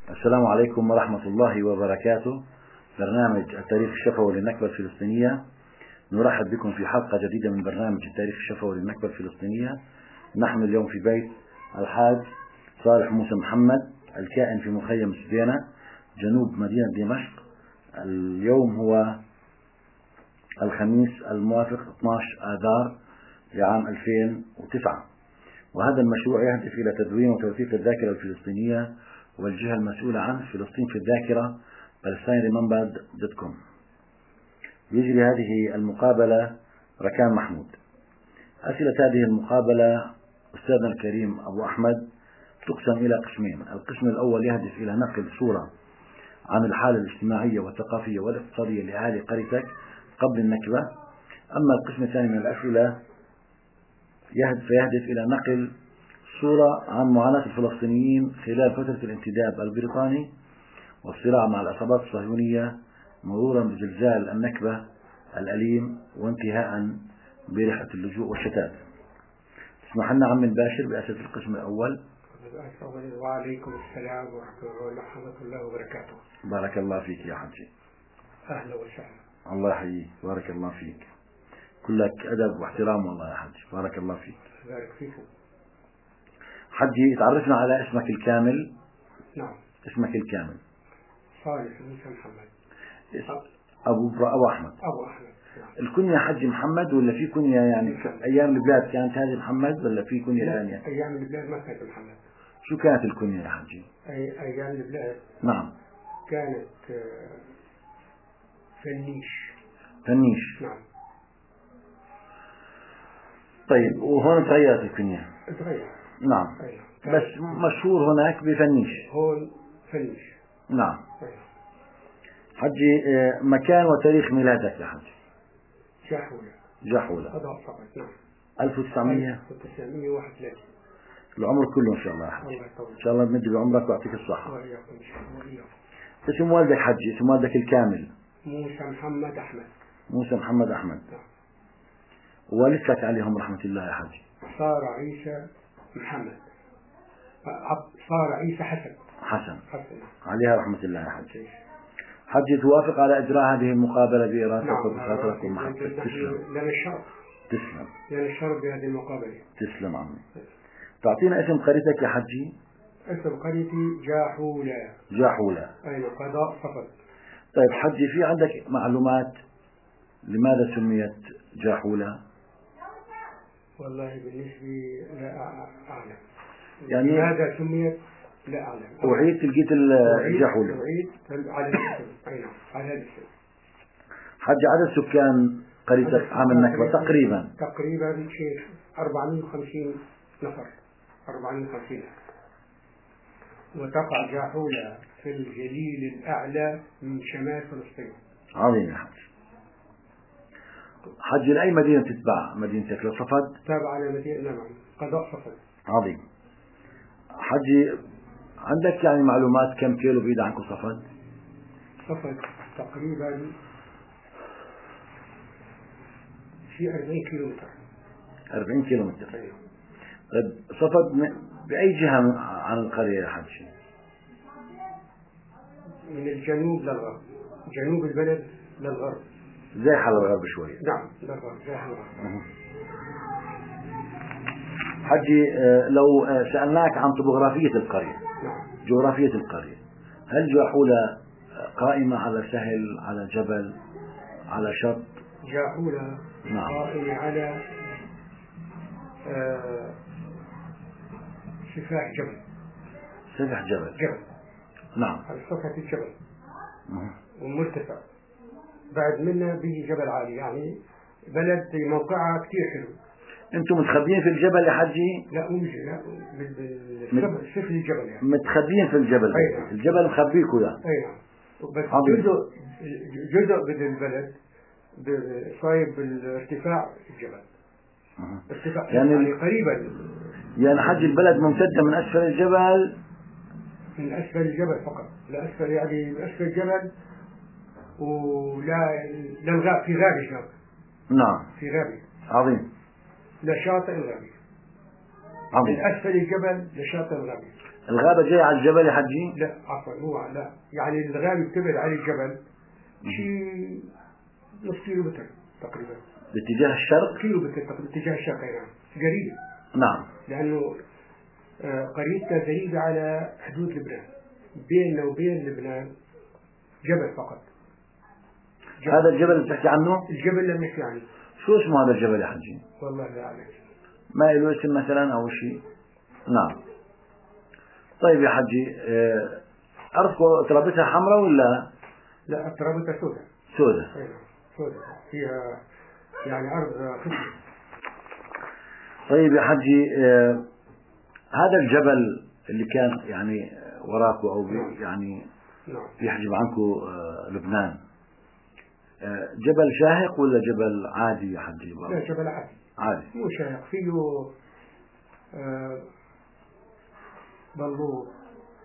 السلام عليكم ورحمة الله وبركاته. برنامج التاريخ الشفوي للنكبة الفلسطينية، نرحب بكم في حلقة جديدة من برنامج التاريخ الشفوي للنكبة الفلسطينية. نحن اليوم في بيت الحاج صالح موسى محمد الكائن في مخيم سدينة جنوب مدينة دمشق. اليوم هو الخميس الموافق 12 آذار لعام 2009، وهذا المشروع يهدف إلى تدوين وتوثيق الذاكرة الفلسطينية، والجهة المسؤولة عنه فلسطين في الذاكرة palestineremembered.com. يجري هذه المقابلة ركان محمود. أسئلة هذه المقابلة أستاذنا الكريم أبو أحمد تقسم إلى قسمين. القسم الأول يهدف إلى نقل صورة عن الحالة الاجتماعية والثقافية والاقتصادية لأهالي قريتك قبل النكبة. أما القسم الثاني من الأسئلة فيهدف إلى نقل صورة عن معاناة الفلسطينيين خلال فترة الانتداب البريطاني والصراع مع العصابات الصهيونية، مرورا بزلزال النكبة الأليم وانتهاء برحلة اللجوء والشتات. اسمح لنا عم الباشر بأسئلة القسم الأول. وعليكم السلام ورحمة الله وبركاته. بارك الله فيك يا حجي. أهلا وسهلا. الله يحييك، بارك الله فيك. كلك أدب واحترام والله يا حجي، بارك الله فيك. بارك فيكم. حجي، تعرفنا على اسمك الكامل. نعم. اسمك الكامل؟ صالح موسى محمد. أبو أحمد. أبو أحمد. نعم. الكنية حجي محمد ولا في كنية يعني أيام البلاد كانت هذه محمد ولا في كنية ثانية؟ أيام البلاد ما كانت محمد. شو كانت الكنية يا حجي؟ أيام البلاد. نعم. كانت فنيش. نعم. طيب، وهون تغيرت الكنية؟ تغير. نعم. بس مشهور هناك بفنيش. هون فنيش. نعم. حجي، مكان وتاريخ ميلادك يا حجي؟ جحولة. نعم. 1931. العمر كله إن شاء الله يا حجي. إن شاء الله بمد بعمرك ويعطيك الصحة. اسم والدك حجي، اسم والدك الكامل؟ موسى محمد أحمد. موسى محمد أحمد. ووالدتك عليهم رحمة الله يا حجي؟ صار عيسى محمد. صار عيسى حسن. عليها رحمة الله يا حجي. حجي، توافق على إجراء هذه المقابلة بإرادتك وبخاطرك ومحبتك؟ لنا الشرف. تسلم. لنا الشرف بهذه المقابلة. تسلم عمي. تعطينا اسم قريتك يا حجي؟ اسم قريتي جاحولة. أين قضاء صفد. طيب حجي، في عندك معلومات لماذا سميت جاحولة؟ والله بالنسبة لا أعلم. يعني لماذا سميت لا أعلم. وعيت لقيت الجحولة. وعيت على الاسم. أي نعم، على هذا الاسم. حجي، عدد سكان قريتك عام النكبة تقريبا شيء 450 نفر. 450 نفر. وتقع جاحولة في الجليل الأعلى من شمال فلسطين. عظيم يا حجي. حجي، لأي مدينة تتبع مدينتك؟ لصفد؟ تابعة لمدينة نعم، قضاء صفد. عظيم. حجي، عندك يعني معلومات كم كيلو بعيد عنكم صفد؟ صفد تقريبا في 40 كيلومتر. 40 كيلومتر. طيب صفد بأي جهة عن القرية يا حجي؟ من الجنوب للغرب. جنوب البلد للغرب. زي حل الغرب شوي. نعم، للغرب زي حل الغرب. حجي، لو سألناك عن طبوغرافية القرية. نعم. جغرافية القرية، هل جاحولة قائمة على سهل، على جبل، على شط؟ جاحولة نعم. قائمة على سفاح جبل. سفح جبل. نعم. على سفح الجبل. ومرتفع. بعد منه بيجي جبل عالي، يعني بلد موقعها كثير حلو. انتم متخبيين في الجبل يا حجي؟ لا سفل الجبل يعني. متخبيين في الجبل. أيوة. الجبل مخبيكوا يعني. ايوه. بس جزء من البلد صايب بالارتفاع الجبل. ارتفاع يعني قريبا. يعني حجي، البلد ممتدة من أسفل الجبل؟ من أسفل الجبل فقط، لا أسفل يعني من أسفل الجبل، ولا للغاب في غابة هناك. نعم. في غابة. عظيم. لشاطئ الغابة. عظيم. من أسفل الجبل لشاطئ الغابة. الغابة جاية على الجبل يا حجي؟ لا عفوا هو لا، يعني الغابة بتبعد عن الجبل شيء نص كيلو متر تقريبا باتجاه الشرق؟ كيلو متر تقريبا باتجاه الشرق. يعني قريب. نعم. لأنه قريتها قريبة على حدود لبنان، بيننا وبين لبنان جبل فقط. جبل. هذا الجبل اللي بتحكي عنه؟ الجبل اللي بنحكي عنه. شو اسمه هذا الجبل يا حجي؟ والله لا أعلم. ما له اسم مثلا أو شيء؟ نعم. طيب يا حجي، أرضكم ترابتها حمراء ولا؟ لا ترابتها سوداء. سوداء. سوداء فيها يعني أرض خصبة. طيب يا حجي، هذا الجبل اللي كان يعني وراكم أو يعني يحجب عنكم لبنان، جبل شاهق ولا جبل عادي يا حجي؟ لا جبل عادي. عادي مو شاهق، فيه بلوط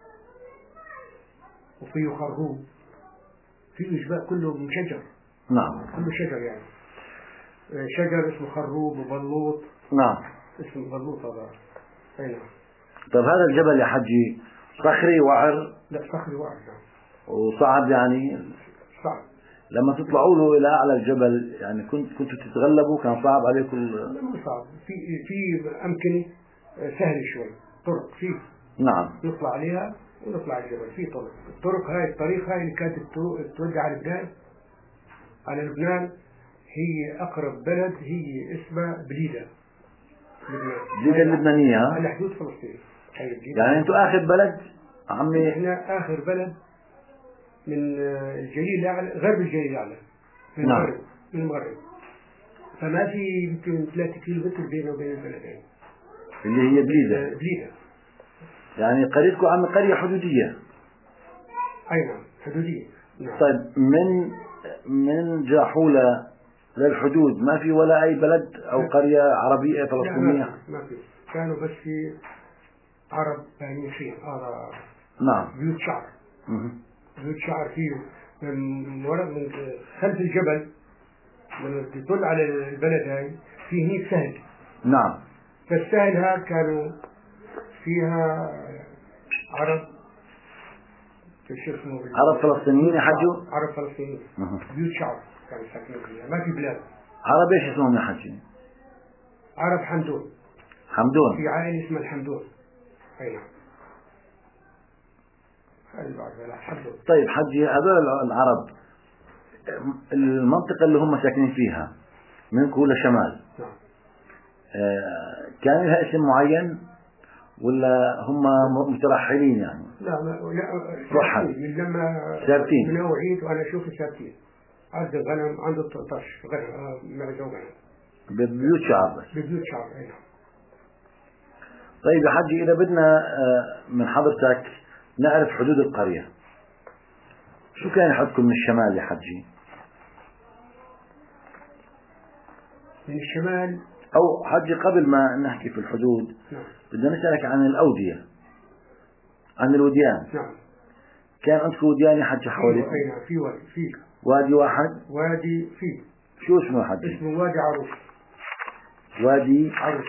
وفيه خروب، فيه جبال كله من شجر. نعم. كله شجر يعني، شجر اسمه خروب وبلوط. نعم. اسمه بلوط هذا. أي نعم. طيب هذا الجبل يا حجي صخري وعر؟ لا صخري وعر. نعم. وصعب يعني؟ صعب. لما تطلعوا له إلى أعلى الجبل يعني كنتوا تتغلبوا؟ كان صعب عليكم؟ لا مو صعب، في أمكنة سهل شوي، طرق فيه. نعم. نطلع عليها ونطلع الجبل، في طرق. الطريق هاي اللي كانت تودي على لبنان. على لبنان هي أقرب بلد هي اسمها بليدة. بليدة اللبنانية على حدود فلسطين. يعني أنتوا آخر بلد عمي؟ إحنا آخر بلد من الجليل الأعلى، غرب الجليل الأعلى، من نعم. المغرب. من المغرب. فما في يمكن 3 كيلو متر بينه وبين البلدين. اللي هي بليدة. بليدة. يعني قريتكم عم قرية حدودية. أي نعم حدودية. نعم. طيب من جاحولة للحدود ما في ولا أي بلد أو قرية عربية فلسطينية؟ لا ما في. كانوا بس في عرب بانيين فيه. هذا نعم. بيوت شعر. بيوت شعر فيه من خلف الجبل. لما تطل على البلد هاي في هنيك سهل. نعم. فالسهل هذا كانوا فيها عرب، عرب فلسطينيين يا حجو؟ عرب فلسطينيين. بيوت شعر كانوا ساكنين فيها، ما في بلاد. عرب ايش اسمهم يا حجي؟ عرب حمدون. حمدون. في عائلة اسمها الحمدون. اي نعم. طيب حجي، هذول العرب المنطقة اللي هم ساكنين فيها من كل شمال، نعم. كان لها اسم معين ولا هم مترحلين يعني؟ لا رحل من لما ثابتين. من وعيت وانا اشوف ثابتين. عنده غنم، عنده 13 غنم، معزه وغنم. ببيوت شعب بس. ببيوت شعب. اي نعم. طيب يا حجي، اذا بدنا من حضرتك نعرف حدود القرية، شو كان يحدكم من الشمال يا حجي؟ من الشمال او حجي قبل ما نحكي في الحدود، نعم. بدنا نسألك عن الأودية، عن الوديان. نعم. كان عندكم وديان يا حجي حواليكم؟ اي نعم. في وادي واحد؟ وادي شو اسمه يا حجي؟ اسمه وادي عروس. وادي عروس.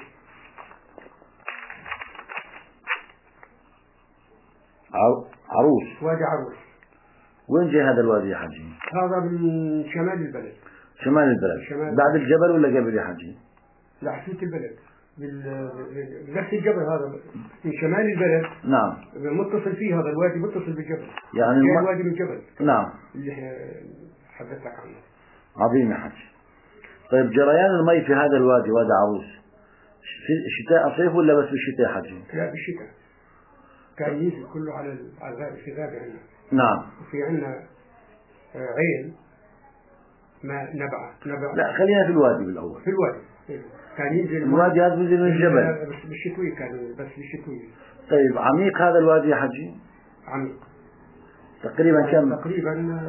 عروس. وادي عروس. وين جاي هذا الوادي يا حجي؟ هذا من شمال البلد. شمال البلد. بعد الجبل ولا قبل يا حجي؟ لا حدود البلد، نفس الجبل هذا من شمال البلد. نعم. متصل فيه هذا الوادي، متصل بالجبل. يعني الوادي من الجبل. نعم. اللي حدثتك عنه. عظيم يا حجي. طيب جريان المي في هذا الوادي، وادي عروس، في شتاء صيف ولا بس بالشتاء يا حجي؟ لا بالشتاء. كان ينزل كله على الغابة. في غابة عندنا. نعم. وفي عندنا عين ما نبع. لا خلينا في الوادي بالأول. في الوادي كان ينزل. الوادي هذا بينزل من الجبل. بس بالشتوية كان، بس بالشتوية. طيب عميق هذا الوادي يا حجي؟ عميق تقريبا كم؟ تقريبا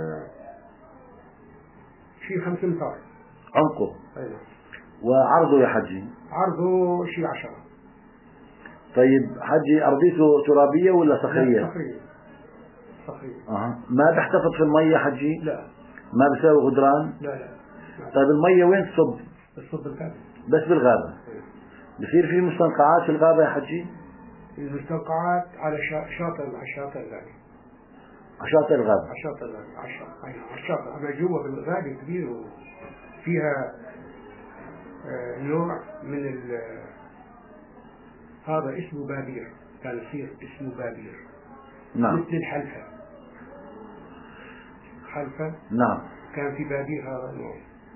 شيء 5 أمتار عمقه. أيوة. وعرضه يا حجي؟ عرضه شيء 10. طيب حجي، أرضيته ترابية ولا صخرية؟ صخرية. ما بيحتفظ في المية حجي؟ لا. ما بيساوي غدران؟ لا. طيب المية وين تصب؟ بالغابة. بس بالغابة. بصير في مستنقعات في الغابة يا حجي؟ المستنقعات على شاطئ الغابة. شاطئ الغابة. على شاطئ الغابة. على الشاطئ. أما جوا بالغابة كبير وفيها نوع من هذا اسمه بابير، كان يصير اسمه بابير. نعم. مثل الحلفة. حلفة. نعم. كان في بابير هذا النوع،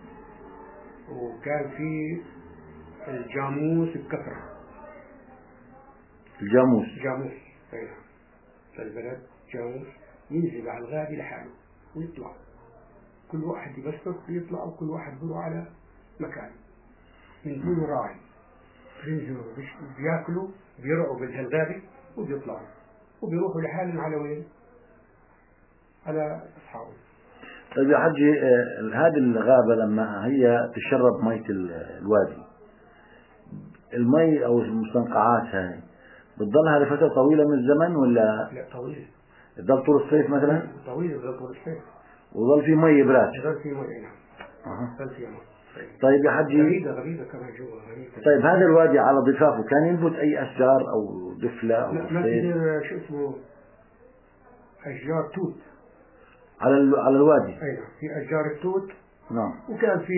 وكان في الجاموس بكثرة. الجاموس. جاموس. أي نعم. في البلد جاموس ينزل على الغابة لحاله ويطلع، كل واحد يبسط ويطلع، وكل واحد بيروح على مكان من دون راعي. بينزلوا بياكلوا بيرعوا بالغابة وبيطلعوا وبيروحوا لحالهم على وين؟ على أصحابهم. طيب يا حجي، هذه الغابة لما هي تشرب مية الوادي، المي أو المستنقعات هاي بتضلها لفترة طويلة من الزمن ولا؟ لا طويل. تضل طول الصيف مثلا؟ طويل، بضل طول الصيف. وظل في مي براد؟ بضل في مي. نعم. بضل في مي. طيب يا حجي، غريبة كمان جوا. طيب هذا الوادي على ضفافه كان ينبت أي أشجار أو دفلة أو ما كثير شو اسمه أشجار توت على الوادي. أي نعم، في أشجار التوت. نعم. وكان في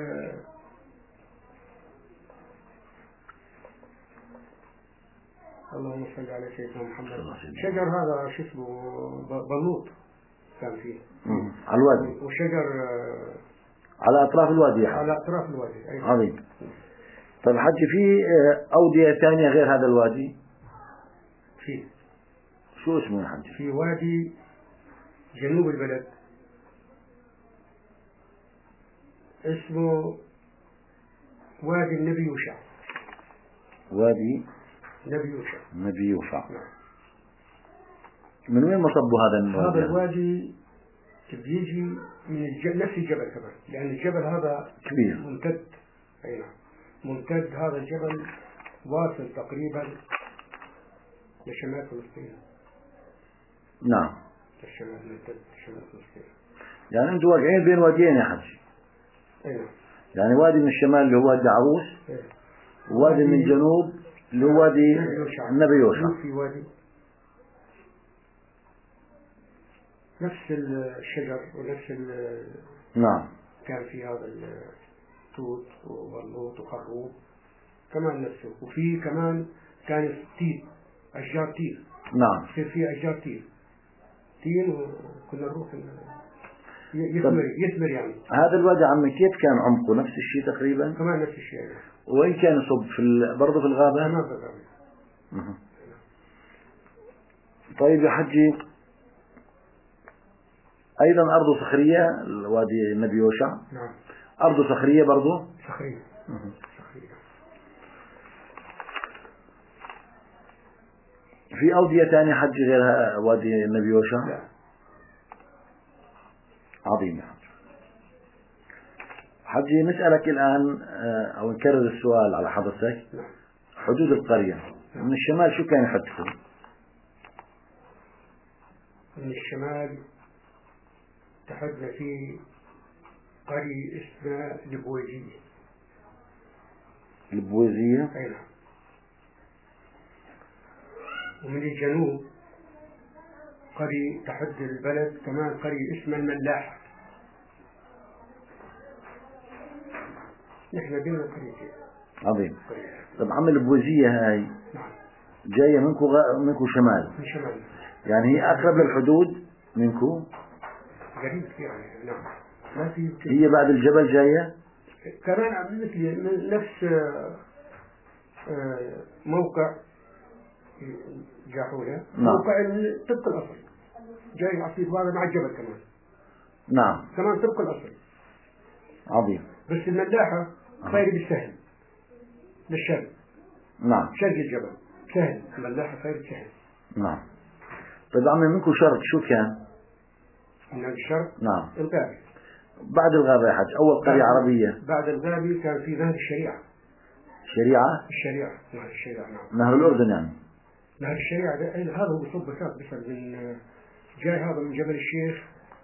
اللهم صل على سيدنا محمد، شجر هذا شو اسمه بلوط كان فيه على الوادي. وشجر على أطراف الوادي يعني. على أطراف الوادي. أيضا. عظيم. طيب حجي، في أودية ثانية غير هذا الوادي؟ في. شو اسمه يا حجي؟ في وادي جنوب البلد اسمه وادي النبي يوشع. وادي نبي يوشع. نعم. من وين مصبوا هذا الوادي؟ هذا الوادي بيجي من نفس الجبل كمان، لأن الجبل هذا كبير ممتد. أي نعم. ممتد هذا الجبل واصل تقريبا لشمال فلسطين. نعم. الشمال ممتد شمال فلسطين. يعني أنتم واقعين بين واديين يا حجي. أي نعم. يعني وادي من الشمال اللي هو وادي عروس، ووادي من الجنوب اللي هو وادي النبي يوشع. في وادي نفس الشجر ونفس نعم. كان في هذا التوت وبلوط وخروب كمان نفسه، وفي كمان كان تين، أشجار تين. نعم. يصير في أشجار تين وكنا نروح يثمر يعني. هذا الوادي عمي كيف كان عمقه؟ نفس الشيء تقريبا؟ كمان نفس الشيء يعني. وين كان يصب برضه في الغابة؟ كمان في الغابة. طيب يا حجي، أيضا أرض صخرية وادي النبي يوشع؟ نعم. أرض صخرية برضه؟ صخرية. في أودية ثانية حجي غير وادي النبي يوشع؟ لا. عظيم يا حجي، نسألك الآن أو نكرر السؤال على حضرتك. حدود القرية من الشمال شو كان يحدثوا؟ من الشمال تحدث في قرية اسمها البويزية. البويزية؟ أي نعم. ومن الجنوب قرية تحد البلد كمان قرية اسمها الملاحة. نحن بين القريتين. عظيم. طب عم البويزية هاي نعم. جاية منكو شمال؟ من شمال. يعني هي أقرب للحدود منكو؟ قريب يعني. نعم. ما في. هي بعد الجبل جاية؟ كمان مثل نفس موقع جاحولة. نعم. موقع طبق الأصل جاي عصير هذا مع الجبل كمان. نعم. كمان طبق الأصل. عظيم. بس الملاحة صايرة بالسهل للشرق. نعم. شرق الجبل سهل، الملاحة صايرة سهل. نعم. طيب عمي منكو شرق شو كان؟ من الشرق. نعم. الغابة. بعد الغابة يا حج أول قرية عربية. بعد الغابة كان في نهر الشريعة. الشريعة؟ نهر الشريعة. نعم. نهر الأردن يعني. نهر الشريعة هذا هو بصب بساط بس من جاي هذا من جبل الشيخ.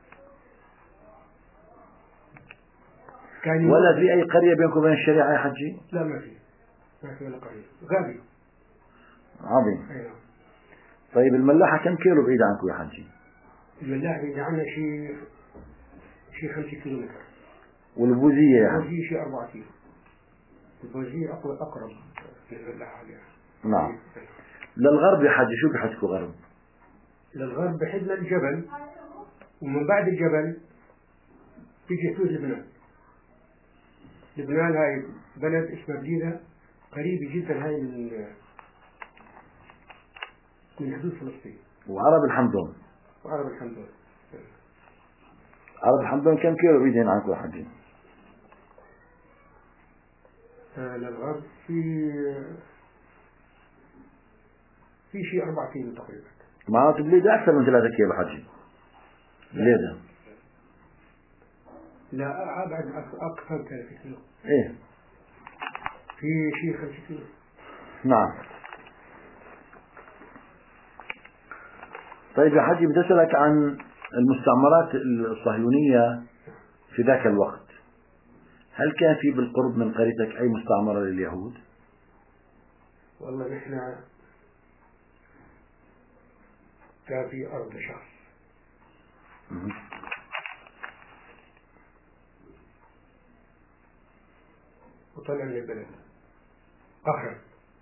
كان ولا في أي قرية بينكم وبين الشريعة يا حجي؟ لا ما في ولا قرية. غابة. عظيم. أي نعم. طيب الملاحة كم كيلو بعيد عنكم يا حجي؟ الملاحة بعيد عنا شيء 5 كيلومتر. والبوزية يعني؟ البوزية شيء 4 كيلو. البوزية أقرب من الملاحة عليها. نعم. للغرب يا حجي شو بحجكوا غرب؟ للغرب بحدنا الجبل، ومن بعد الجبل تيجي حدود لبنان. لبنان هاي بلد اسمها بليدة، قريبة جدا هاي من حدود فلسطين. وعرب الحمدون؟ وعرب الحمدون. عرب الحمدون كم كيلو بعيدين عنكم يا حجي؟ للغرب في شيء 4 كيلو تقريبا. معناته بليدة أكثر من 3 كيلو حجي. بليدة لا أبعد أكثر من 3 كيلو. إيه في شيء 5 كيلو. نعم. طيب يا حجي بدي أسألك عن المستعمرات الصهيونية في ذاك الوقت. هل كان في بالقرب من قريتك أي مستعمرة لليهود؟ والله نحن كان في أرض شخص وطلع من البلد أخر.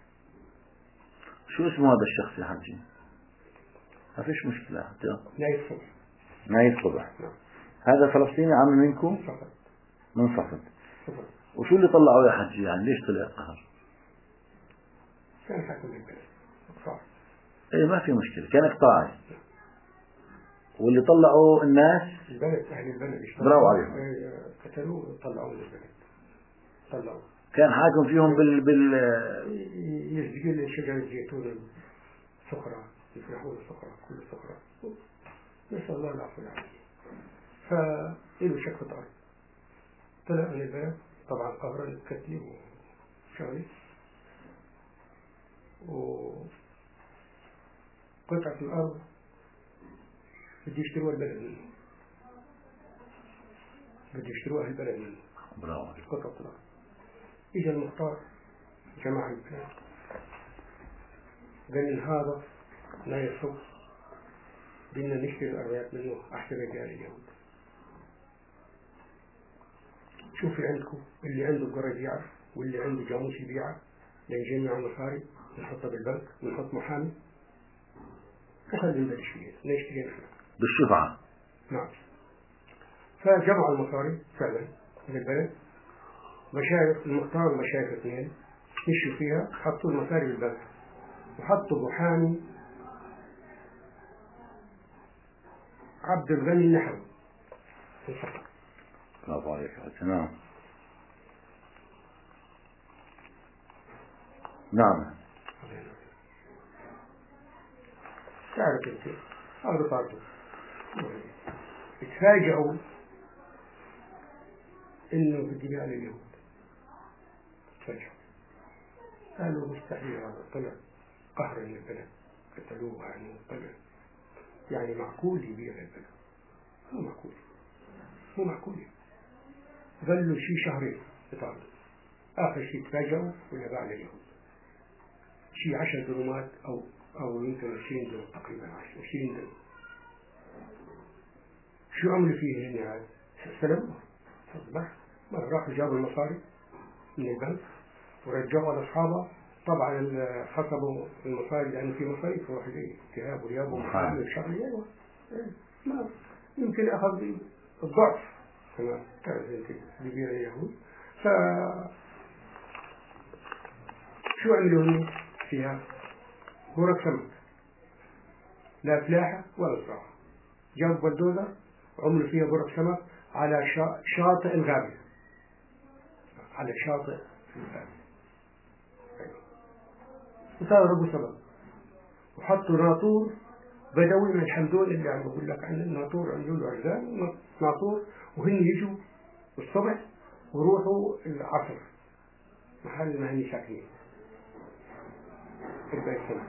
شو اسمه هذا الشخص يا حجي؟ ما فيش مشكلة حتى نايف صبح. نايف صبح. نعم. هذا فلسطيني عامل منكم؟ صفر. من صفد. صفر. وشو اللي طلعوا يا حجي يعني ليش طلع قهر؟ كان حاكم البلد صح. ايه ما في مشكلة كان اقطاعي. واللي طلعوا الناس البلد أهل البلد برافو عليهم. قتلوه وطلعوه من البلد. طلعوه. كان حاكم فيهم يسجل شجر الزيتون الصخرة، يفرحون الصخرة كل الصخرة. نسأل الله العفو والعافية. فإله شك في الأرض. طلع من البلد طبعا قهرا القتل وشغلي وقطعة الأرض بدي يشتروا البلد منه. بدي يشتروا أهل البلد منه. برافو. قطعة الأرض. إجا المختار جماعة البلاد قال هذا لا يصب، بدنا نشتري الأرضيات منه أحسن رجال اليهود. شوفي عندكم اللي عنده الجرج يعرف واللي عنده جاموس يبيعه، نجمع مصاري نحطها بالبنك ونحط محامي وخلي نبلش فيه نشتري نحن بالشفعة. نعم. فجمعوا المصاري فعلا من البلد، مشايخ المختار ومشايخ اثنين مشوا فيها، حطوا المصاري بالبنك وحطوا محامي عبد الغني النحوي. برافو عليك. تمام. نعم. تعرف انت هذا طارته. اتفاجئوا انه بدي يبيع لليهود. اتفاجئوا قالوا مستحيل هذا، طلع قهر من البلد قتلوه عنه طلع يعني معقول يبيع للبلد؟ مو معقول، مو معقول. ظلوا شي شهرين يطالبوا، آخر شيء تفاجئوا ولا باع لليهود شي 10 درهمات أو يمكن 20 درهم تقريبا 20 درهم. شو عملوا فيه هن هذا؟ سلموه صباح ما راحوا جابوا المصاري من البنك ورجعوا لأصحابه. طبعا حسبوا المصاري لأنه في مصاري تروح زي ذهاب وإياب ومحامي وشغلي. أيوة ما يمكن أخذ الضعف كما تعرف أنت بيبيع اليهود. شو عملوا هن فيها؟ غرف سمك لا فلاحة ولا زراعة. جابوا بلدوزر وعملوا فيها غرف سمك على شاطئ الغابة، على شاطئ الغابة. وصاروا ربوا سمك وحطوا ناطور بدوي من الحمدون اللي عم بقول لك عنه. الناطور عملوا له عرزان ناطور وهن يجوا الصبح وروحوا العصر محل ما هني ساكنين في البيت سنة.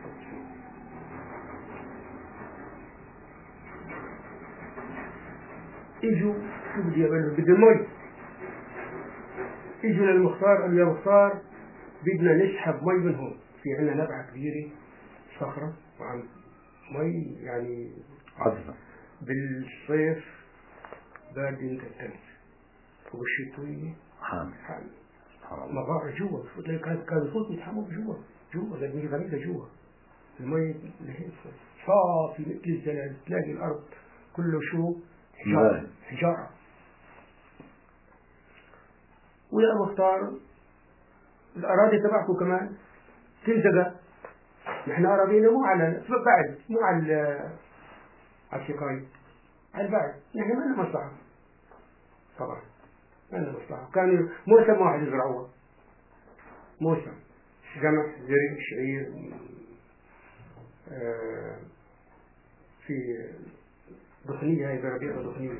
اجوا شو بدي يعملوا؟ بدي المي. اجوا للمختار قالوا يا مختار بدنا نسحب مي من هون في عندنا نبعة كبيرة صخرة وعم مي يعني عذبة. بالصيف باردين كالثلج وبالشتوية حامل. مغارة جوا كان يفوت يتحمم جوا لأن غريبة جوا المي صافي مثل الزلال تلاقي الأرض كله شو حجارة. ويا مختار الأراضي تبعكم كمان تنزقى. نحن أراضينا مو على بعد مو على السقاية على البعد. نحن ما لنا مصلحة طبعا ما لنا مصلحة. كانوا موسم واحد يزرعوها موسم قمح زرع شعير في دخنية هاي بربيعة دخنية.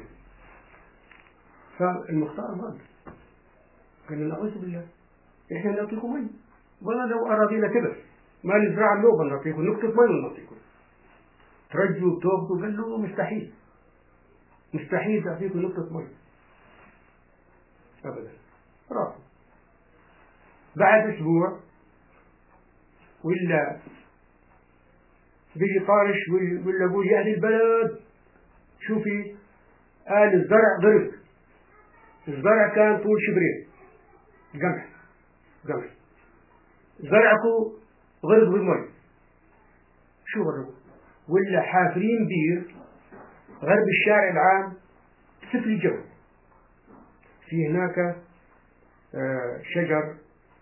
فالمختار مات قال لنا أعوذ بالله إحنا نعطيكم مي والله لو أراضينا كبر ما نزرع اللوبة نعطيكم نكتب مي نعطيكم ترجوا بتوبتوا. قال له مستحيل تعطيكم نقطة مي أبدا. راحوا بعد أسبوع ولا بيجي طارش ولا أقول يا أهل البلد شوفي قال الزرع ضرب. الزرع كان طول شبرين قمح زرعكم غرق بالمي. شو غرقوا ولا حافرين بير غرب الشارع العام سفل الجو. في هناك شجر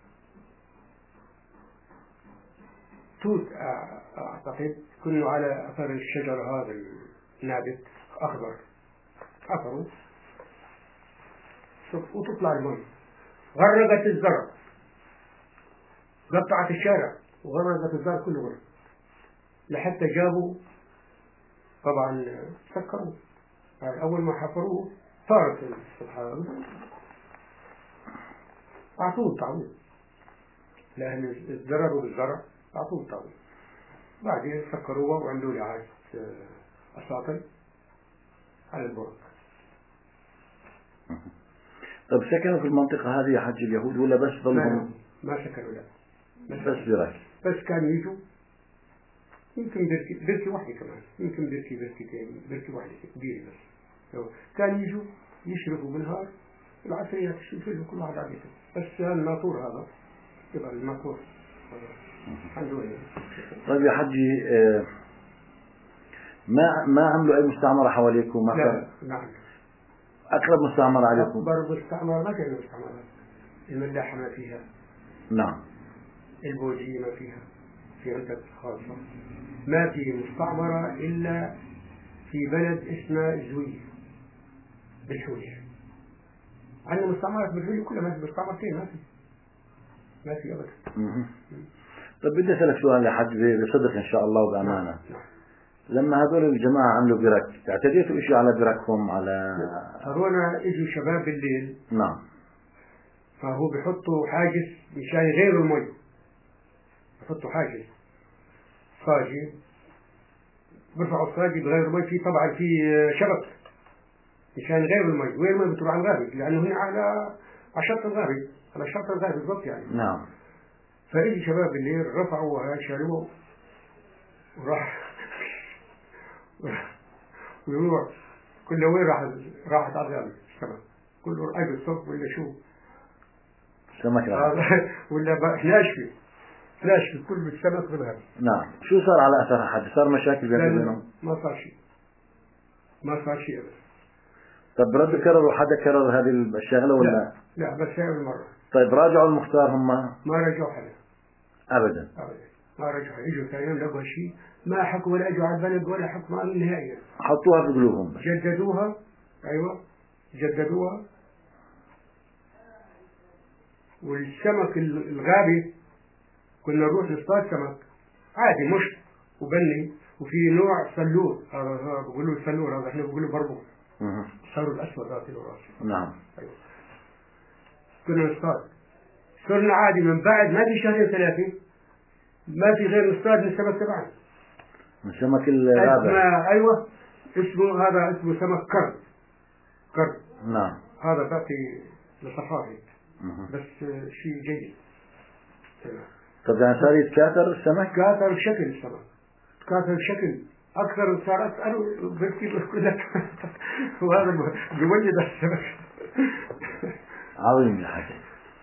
توت أعتقد كله على أثر الشجر هذا النابت أخضر أثره وتطلع المي غرقت الزرع قطعت الشارع وغرقت الزرع كله غرق لحتى جابوا طبعا سكروه. أول ما حفروه طارت سبحان الله أعطوه تعويض لأن الضرر بالزرع أعطوه تعويض. بعدين سكروه وعملوا له عاد أساطل على البرك. طب سكنوا في المنطقة هذه يا حج اليهود ولا بس ظلهم؟ ما سكنوا لا بس براك. بس كانوا يجوا يمكن بركي واحدة كمان يمكن بركتين بركي واحدة كبيرة بس كانوا يجوا يشربوا بالنهار العصريات يشوفوا كل واحد عبيته. بس الناطور هذا يبقى الناطور عنده. طيب يا حجي ما عملوا أي مستعمرة حواليكم؟ لا نعم. أقرب مستعمرة عليكم؟ أكبر مستعمرة ما كان مستعمرة. الملاحة ما فيها. نعم. البوجية ما فيها في عدة خاصة. ما في مستعمرة إلا في بلد اسمه زوية بالحوش. عندنا مستعمرات بالحوش كلها ما في مستعمرتين ما في أبدا. طب بدي أسألك سؤال يا حج بصدق إن شاء الله وبأمانة. نعم. لما هذول الجماعة عملوا برك اعتديتوا إشي على بركهم على هذولا إجوا شباب بالليل. نعم. فهو بيحطوا حاجز مشان يغيروا المي. بيحطوا حاجز صاجي برفعوا الصاجي بغيروا المي في طبعا في شبك مشان يغيروا المي. وين المي بتروح على الغابة لأنه هنا على شط الغابة على شط الغابة بالضبط يعني. نعم. فإجي شباب بالليل رفعوا شالوه وراح ويروح كل وين راحت على الغابة السمك كله أجل الصف ولا شو سمك ولا ناشفي كل السمك بالغابة. نعم. شو صار على أثرها حد؟ صار مشاكل بينهم؟ ما صار شيء أبدا. طب ردوا كرروا حدا كرر هذه الشغلة ولا؟ لا بس هاي المرة. طيب راجعوا المختار هم؟ ما رجعوا حدا أبدا. ما رجعوا. يجوا ثاني يوم لقوا شيء ما حكوا ولا اجوا على البلد ولا حكوا عن نهائيا. حطوها في قلوبهم. جددوها. أيوة جددوها. والسمك الغابي كنا نروح نصطاد سمك عادي مش وبني وفي نوع سلور هذا بقولوا السلور هذا احنا بقولوا بربو. صاروا الأسود ذات الراس. نعم. أيوة. كنا نصطاد صرنا عادي من بعد ما في شهرين ثلاثة ما في غير نصطاد من السمك تبعنا. من سمك الغابة. أيوة هذا اسمه سمك كرب. نعم. هذا بعطي لصفاري بس شيء جيد. طب يعني صار يتكاثر السمك؟ كاثر بشكل السمك، كاثر بشكل أكثر، صار أسأله بركي بقول لك وهذا بيولد السمك. عظيم يا حاج.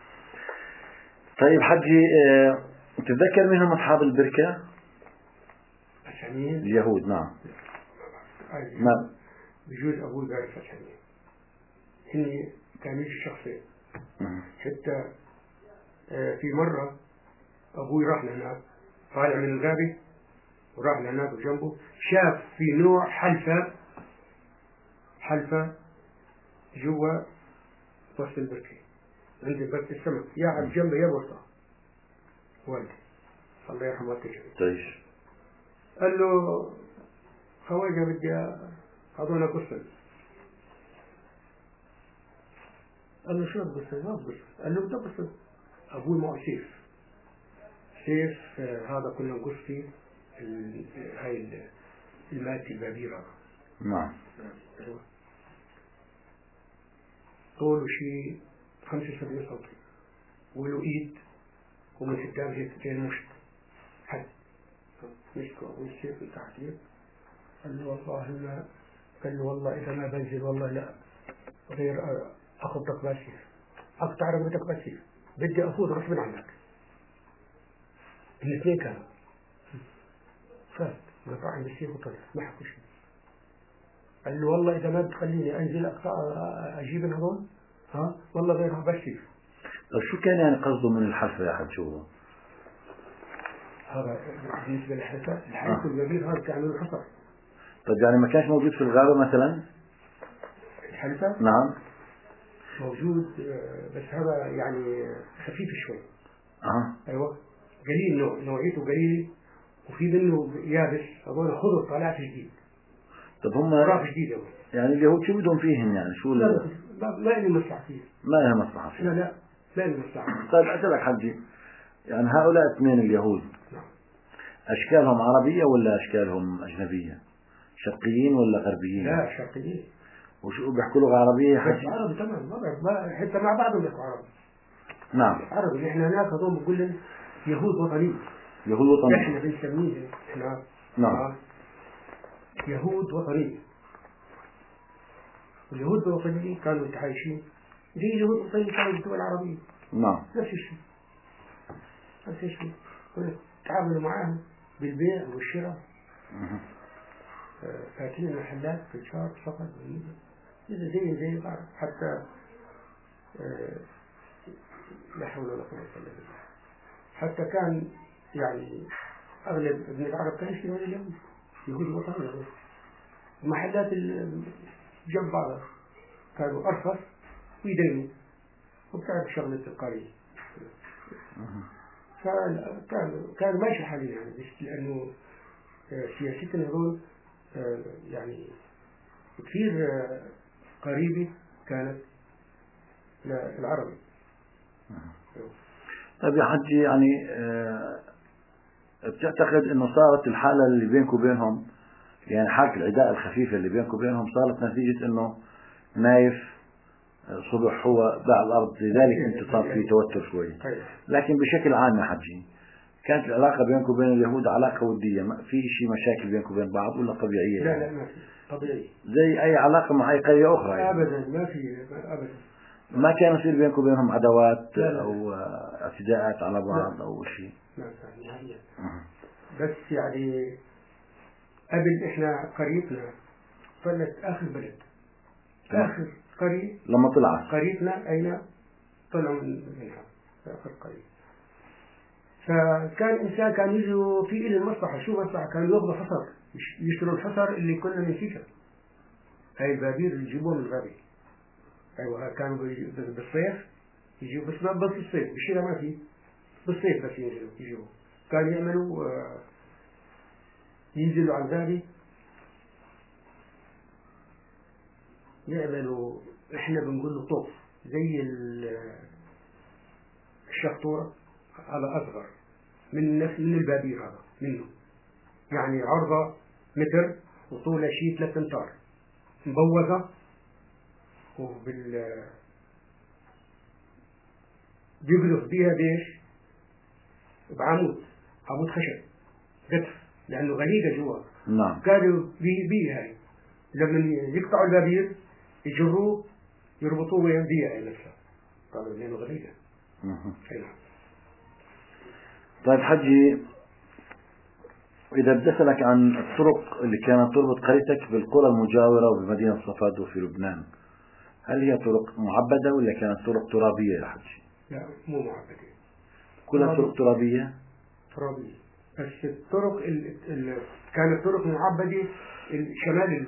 طيب حجي، تتذكر منهم أصحاب البركة؟ فتحانين اليهود. نعم. نعم. بجوز أبوي قال فتحانين إني كان يجي شخصين. حتى في مرة أبوي راح لهناك، طالع من الغابة وراح لهناك وجنبه شاف في نوع حلفة جوا وسط البركة عند بركة السمك، يا على الجنب يا بوسطها. والدي الله يرحمه التجري قال له خواجة بدي أعطونا قصة. قال له شو القصة؟ ما بقصة. قال له بدي قصة. أبوي معه سيف هذا كنا نقص فيه هاي المادة البابيرة. نعم. طوله شيء 75 سم وله إيد ومن قدام هيك زي المشط حد. مسكوا أبوي السيف من تحت. قال له والله ما، قال له والله إذا ما بنزل والله لا غير أخذتك باسيف، أقطع رقبتك باسيف، بدي أفوت غصب عنك. الاثنين كانوا فات قطعني بالسيف وطلع ما حكوا شيء. قال له والله إذا ما بتخليني أنزل أقطع أجيب هذول والله غيرها باسيف. طيب شو كان يعني قصده من الحلفة يا حج؟ شو هذا بالنسبة للحلفة؟ الحلفة الكبير هذا كان من الحصر. طيب يعني ما كانش موجود في الغابة مثلا؟ الحلفة؟ نعم موجود، بس هذا يعني خفيف شوي. أيوة قليل، نوعيته قليلة، وفي منه يابس. هذول خضر طالع في جديد. طب هم راف جديد يعني اليهود شو بدهم فيهم يعني؟ شو لا ما لي مصلحة فيه. ما لها مصلحة فيه. لا ما لي مصلحة. طيب أسألك حجي، يعني هؤلاء اثنين اليهود نعم. أشكالهم عربية ولا أشكالهم أجنبية؟ شرقيين ولا غربيين؟ لا شرقيين. وشو بيحكوا لغة عربية يا حجي؟ عربي تمام، ما حتى مع بعضهم يحكوا عربي. نعم عربي. احنا هناك هذول بقول لهم يهود وطنيين. يهود وطنيين. احنا بنسميه احنا نعم يهود وطنيين. اليهود الوطنيين كانوا متعايشين زي اليهود الوطنيين كانوا بالدول العربية. نعم نفس الشيء تعاملوا معاهم بالبيع والشراء. فاتين المحلات في الشارع فقط زي بعض. حتى لا حول ولا قوة إلا بالله. حتى كان يعني أغلب ابن العرب كان يشتري من اليهود، يهود وطنيين. المحلات جنب بعضها كانوا أرخص ويدينوا، وبتعرف شغلة القرية. كان ماشي حاليا يعني، بس لأنه سياستنا هذول يعني كثير قريبة كانت للعربي. طيب يا حجي، يعني بتعتقد انه صارت الحالة اللي بينك وبينهم، يعني حالة العداء الخفيفة اللي بينك وبينهم، صارت نتيجة انه نايف صبح هو باع الارض، لذلك انت صار في توتر شوي. لكن بشكل عام يا حجي، كانت العلاقة بينك وبين اليهود علاقة ودية، ما في شيء مشاكل بينك وبين بعض ولا طبيعية؟ لا ما في، طبيعي زي أي علاقة مع أي قرية أخرى يعني. أبدا ما في أبدا. ما كان يصير بينك وبينهم عداوات أو اعتداءات على بعض أو شيء؟ ما كان نهائيا. بس يعني قبل إحنا قريتنا طلعت آخر بلد، آخر قرية لما طلعت قريتنا أين طلعوا منها آخر قرية. فكان إنسان كان يجوا في إلى المصلحة. شو مصلحة؟ كانوا يأخذوا حصر، يشتروا الحصر اللي كنا نسيته، هاي البابير اللي يجيبوه من الغابة. أيوة كانوا بالصيف يجيبوا، بس بالصيف بالشتاء ما في، بالصيف بس يجيبوا. كانوا يعملوا ينزلوا على الغابة يعملوا، إحنا بنقول له طوف زي الشخطورة، هذا أصغر من البابير، هذا منه يعني عرضه متر وطوله شيء 3 أمتار، مبوزة بيقلف بيها بيش عمود خشب قطر، لأنه غليقة جوا. نعم. قالوا بي هاي لما يقطعوا البابير يجروه يربطوه وين بيها نفسها، قالوا لأنه غليقة. طيب حجي، إذا بدي أسألك عن الطرق اللي كانت تربط قريتك بالقرى المجاورة وبمدينة صفد وفي لبنان، هل هي طرق معبدة ولا كانت طرق ترابية يا حجي؟ لا مو معبدة، كلها طرق ترابية؟ ترابية، بس الطرق كانت طرق معبدة شمال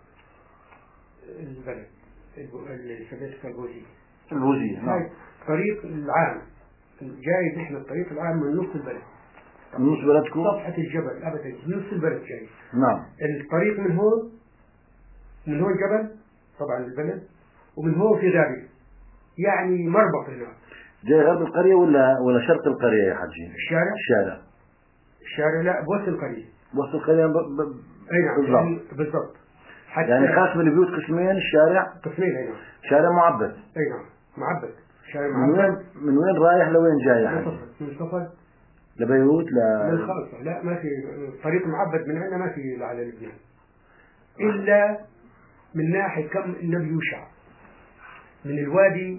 البلد اللي سميتها البوزية. هاي الطريق العام جاي، نحن الطريق العام من نص البلد. من نص بلدكم؟ صفحة الجبل أبدا، من نص البلد جاي. نعم. الطريق من هون جبل طبعا البلد، ومن هون في غابة، يعني مربط هنا. جاي غرب القرية ولا شرق القرية يا حجي؟ الشارع لا بوسط القرية. بوسط القرية أي نعم بالضبط. يعني قاسم البيوت قسمين، الشارع قسمين. أي نعم. شارع معبد. أي نعم معبد. شارع معبد. من وين رايح لوين جاي يا حجي؟ من صفد لبيروت للخالصة. لا ما في طريق معبد من عندنا، ما في على لبنان إلا من ناحية كم النبي يوشع، من الوادي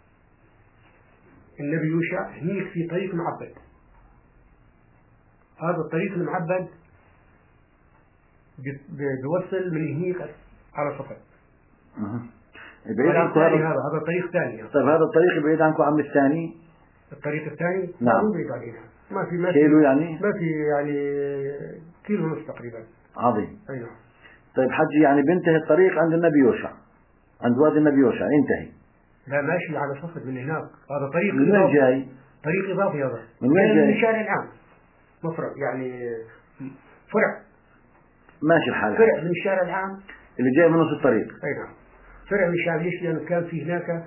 النبي يوشع هنيك في طريق معبد. هذا الطريق المعبد بيوصل من هنيك على صفد. بعيد عنكم هذا طريق ثاني. طيب هذا الطريق بعيد عنكم عن الثاني؟ الطريق الثاني نعم بعيد علينا، ما في كيلو يعني؟ ما في يعني كيلو ونص تقريبا. عظيم. أي نعم. طيب حجي، يعني بينتهي الطريق عند النبي يوشع، عند وادي النبي يوشع ينتهي؟ لا ماشي على صفد من هناك. هذا طريق من وين جاي؟ طريق إضافي هذا. من وين جاي؟ من الشارع العام، مفرق يعني فرع. ماشي الحال. فرع من الشارع العام اللي جاي من نص الطريق. أي نعم. فرع من الشارع. ليش؟ لأنه كان في هناك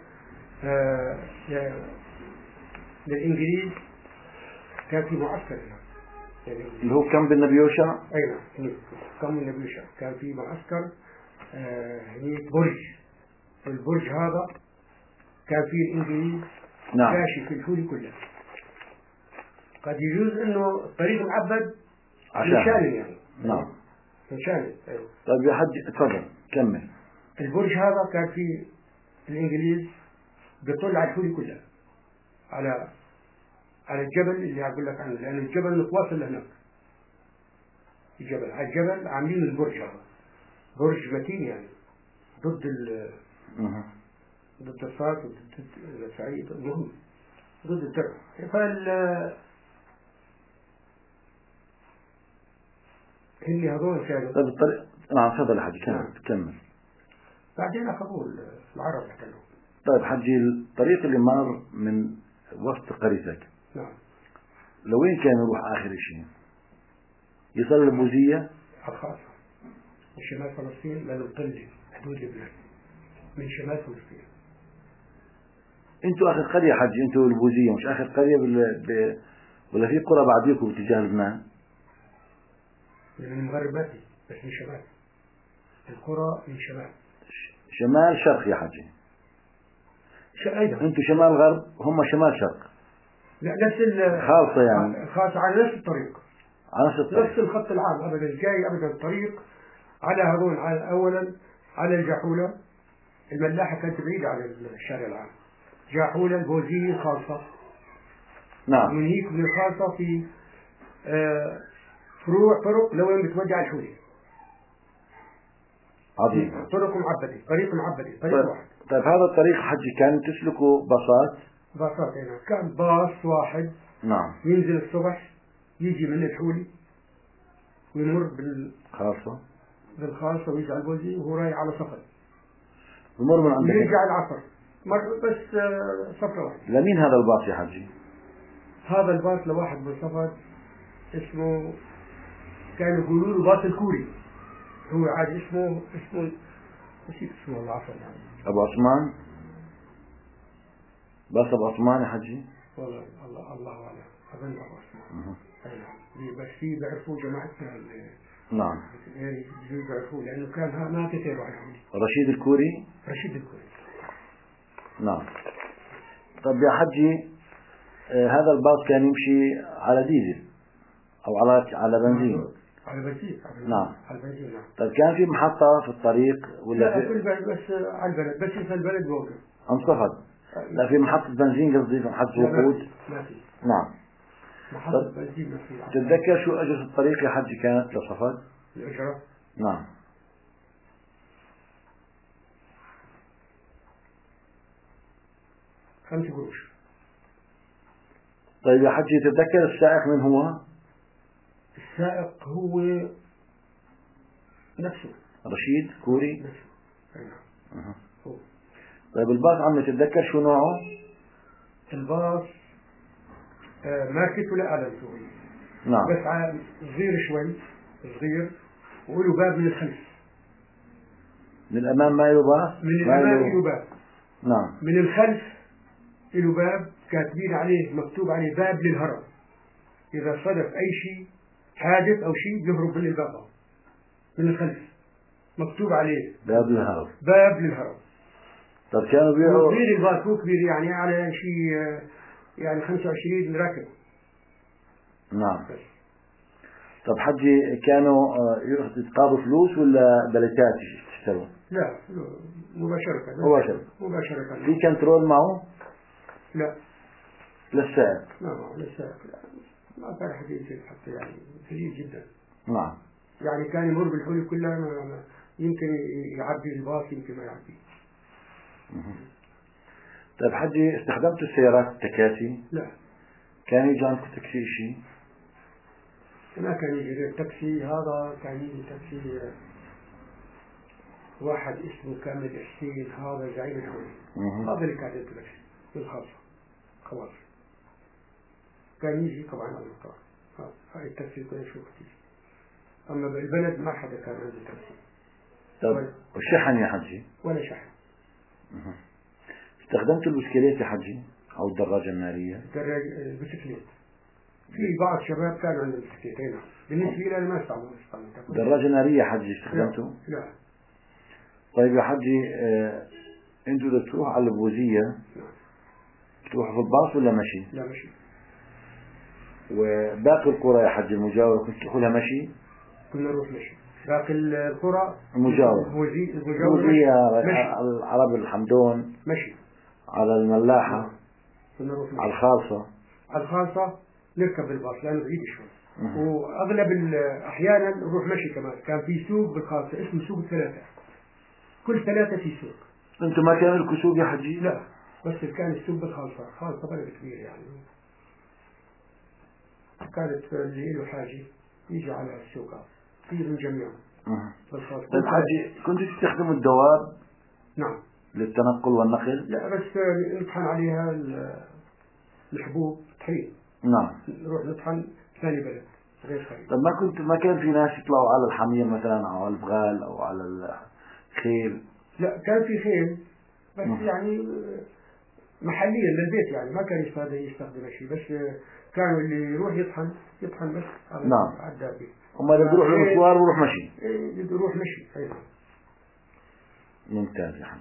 للإنجليز كان في معسكر هناك اللي هو كم بالنبي يوشع. أي نعم كم بالنبي يوشع كان في معسكر هنيك برج. البرج هذا كان فيه الإنجليز. نعم. كاشف في الحول كلها. قد يجوز إنه الطريق معبد عشان يعني. نعم عشان. طيب يا حج تفضل كمل. البرج هذا كان فيه الإنجليز بيطل على الحول كلها، على الجبل اللي أقول لك عنه، لأن الجبل متواصل لهناك. الجبل على الجبل عاملين البرج هذا برج متين يعني ضد الصاج وضد السعيد، المهم ضد الدرع. اللي هذول كانوا. طيب الطريق. نعم تفضل يا حجي كمل. بعدين أخذوا العرب احتلوا. طيب حجي، الطريق اللي مر من وسط قريتك. نعم. لوين كان يروح آخر شيء؟ يصل للبوزية؟ الخاصة من شمال فلسطين للقلة حدود لبنان، من شمال فلسطين. انتوا آخر قرية حجي، انتوا البوزية مش آخر قرية ولا في قرى بعديكم باتجاه لبنان؟ من المغرب ما في، بس من شمال. القرى من شمال شرق يا حجي. انتوا شمال غرب، هم شمال شرق. لا نفس خالصة يعني. خاصة على نفس الطريق. على نفس الطريق. نفس الخط العام أبدا، جاي أبدا الطريق على هذول. أولا على الجاحولة، الملاحة كانت بعيدة على الشارع العام. جاحولة البوزية خاصة. نعم. من هيك من الخاصة في فروع طرق لوين بتودي على الحولة. عظيم. طرق معبدة، طريق معبدة، طريق واحد. طيب هذا الطريق حجي كان تسلكوا باصات هنا كان باص واحد. نعم. ينزل الصبح يجي من الحولي ويمر بالخاصة ويجي على البوزي وهو رايح على صفر. يمر من عندك. يرجع العصر مر بس صفرة واحدة. لمين هذا الباص يا حجي؟ هذا الباص لواحد من صفر اسمه، كانوا يقولوا له باص الكوري. هو عاد اسمه نسيت اسمه الله عفوا يعني. أبو عثمان. باص أبو عثمان يا حجي؟ والله الله أعلم. أظن أبو عثمان. بس في بيعرفوه جماعتنا. نعم. بيعرفوه لأنه كان ما كثير واحد. رشيد الكوري. رشيد الكوري. نعم. طب يا حجي، هذا الباص كان يمشي على ديزل أو على بنزين؟ على بنزين. نعم. على بنزين نعم. طيب كان في محطة في الطريق ولا لا في البلد، بس على البلد، بس في البلد بوقف انصفد؟ لا في محطة بنزين قصدي، في محطة وقود؟ ما في. نعم. محطة بنزين ما في. تتذكر شو أجرة الطريق يا حجي كانت لصفد؟ الأجرة؟ نعم. 5 قروش. طيب يا حجي تتذكر السائق من هو؟ السائق هو نفسه رشيد كوري؟ نفسه. نعم. هو. طيب الباص عم تتذكر شو نوعه؟ الباص ماركته لا أعلم سوري. نعم. بس صغير شوي، صغير، وله باب من الخلف. من الأمام ما له باب؟ من الأمام له باب. نعم. من الخلف له باب كاتبين عليه، مكتوب عليه باب للهرب. إذا صدف أي شيء حادث أو شيء يهرب من الباب من الخلف، مكتوب عليه باب للهرب. باب للهرب. طب كانوا بيعوا كبير الباص، مو كبير يعني، على شيء يعني 25 راكب. نعم. طب حجي كانوا يتقاضوا فلوس ولا بلكات تشتروا؟ لا مباشرة. في كنترول معه؟ لا. للسائق؟ لا للسائق لا. ما كان حد ينزل حتى، يعني قليل جدا. نعم. يعني كان يمر بالحلول كلها، يمكن يعبي الباص يمكن ما يعبي. طيب حجي استخدمتوا السيارات التكاسي؟ لا. كان يجي عندكم تاكسي شيء؟ ما كان يجي غير تاكسي. هذا كان يجي تاكسي واحد اسمه كامل حسين، هذا زعيم الحوالي، هذا اللي كان يدخل بالخاصة خلاص. كان يجي طبعا على المطار، هاي التاكسي كنا نشوف كتير. أما بالبلد ما حدا كان عنده تاكسي. طيب والشحن يا حجي؟ ولا شحن. استخدمتوا البسكليت يا حجي أو الدراجة النارية؟ البسكليت. في بعض شباب كانوا عندهم بسكليت هنا، بالنسبة لي أنا ما استعمل. دراجة نارية حجي استخدمتوا؟ لا. طيب يا حجي انتوا بدك تروحوا على البوزية تروحوا في الباص ولا مشي؟ لا مشي. وباقي القرى يا حجي المجاورة كنت تروحوا لها مشي؟ كنا نروح مشي. باقي القرى المجاورة البوزية، العرب الحمدون مشي، على الملاحة كنا نروح مشي. على الخالصة. على الخالصة نركب بالباص لأنه بعيد شوي. وأغلب أحيانا نروح مشي كمان. كان في سوق بالخالصة اسمه سوق 3، كل 3 في سوق. انتم ما كان لكم سوق يا حجي؟ لا، بس كان السوق بالخالصة. خالصة بلد كبير يعني، كانت اللي له حاجة يجي على السوق في من جميعهم بالخالصة. طيب حجي كنتوا تستخدموا الدواب؟ نعم. للتنقل والنقل؟ لا، بس نطحن عليها الحبوب طحين. نعم. نروح نطحن ثاني بلد غير خارج. طب ما كان في ناس يطلعوا على الحمير مثلا أو على البغال أو على الخيل؟ لا، كان في خيل بس يعني محليا للبيت، يعني ما كان يستخدم شيء، بس كانوا اللي يروح يطحن بس على الدابة. أما اللي بيروح للمشوار بيروح مشي؟ بده يروح مشي. أيضا. ممتاز يا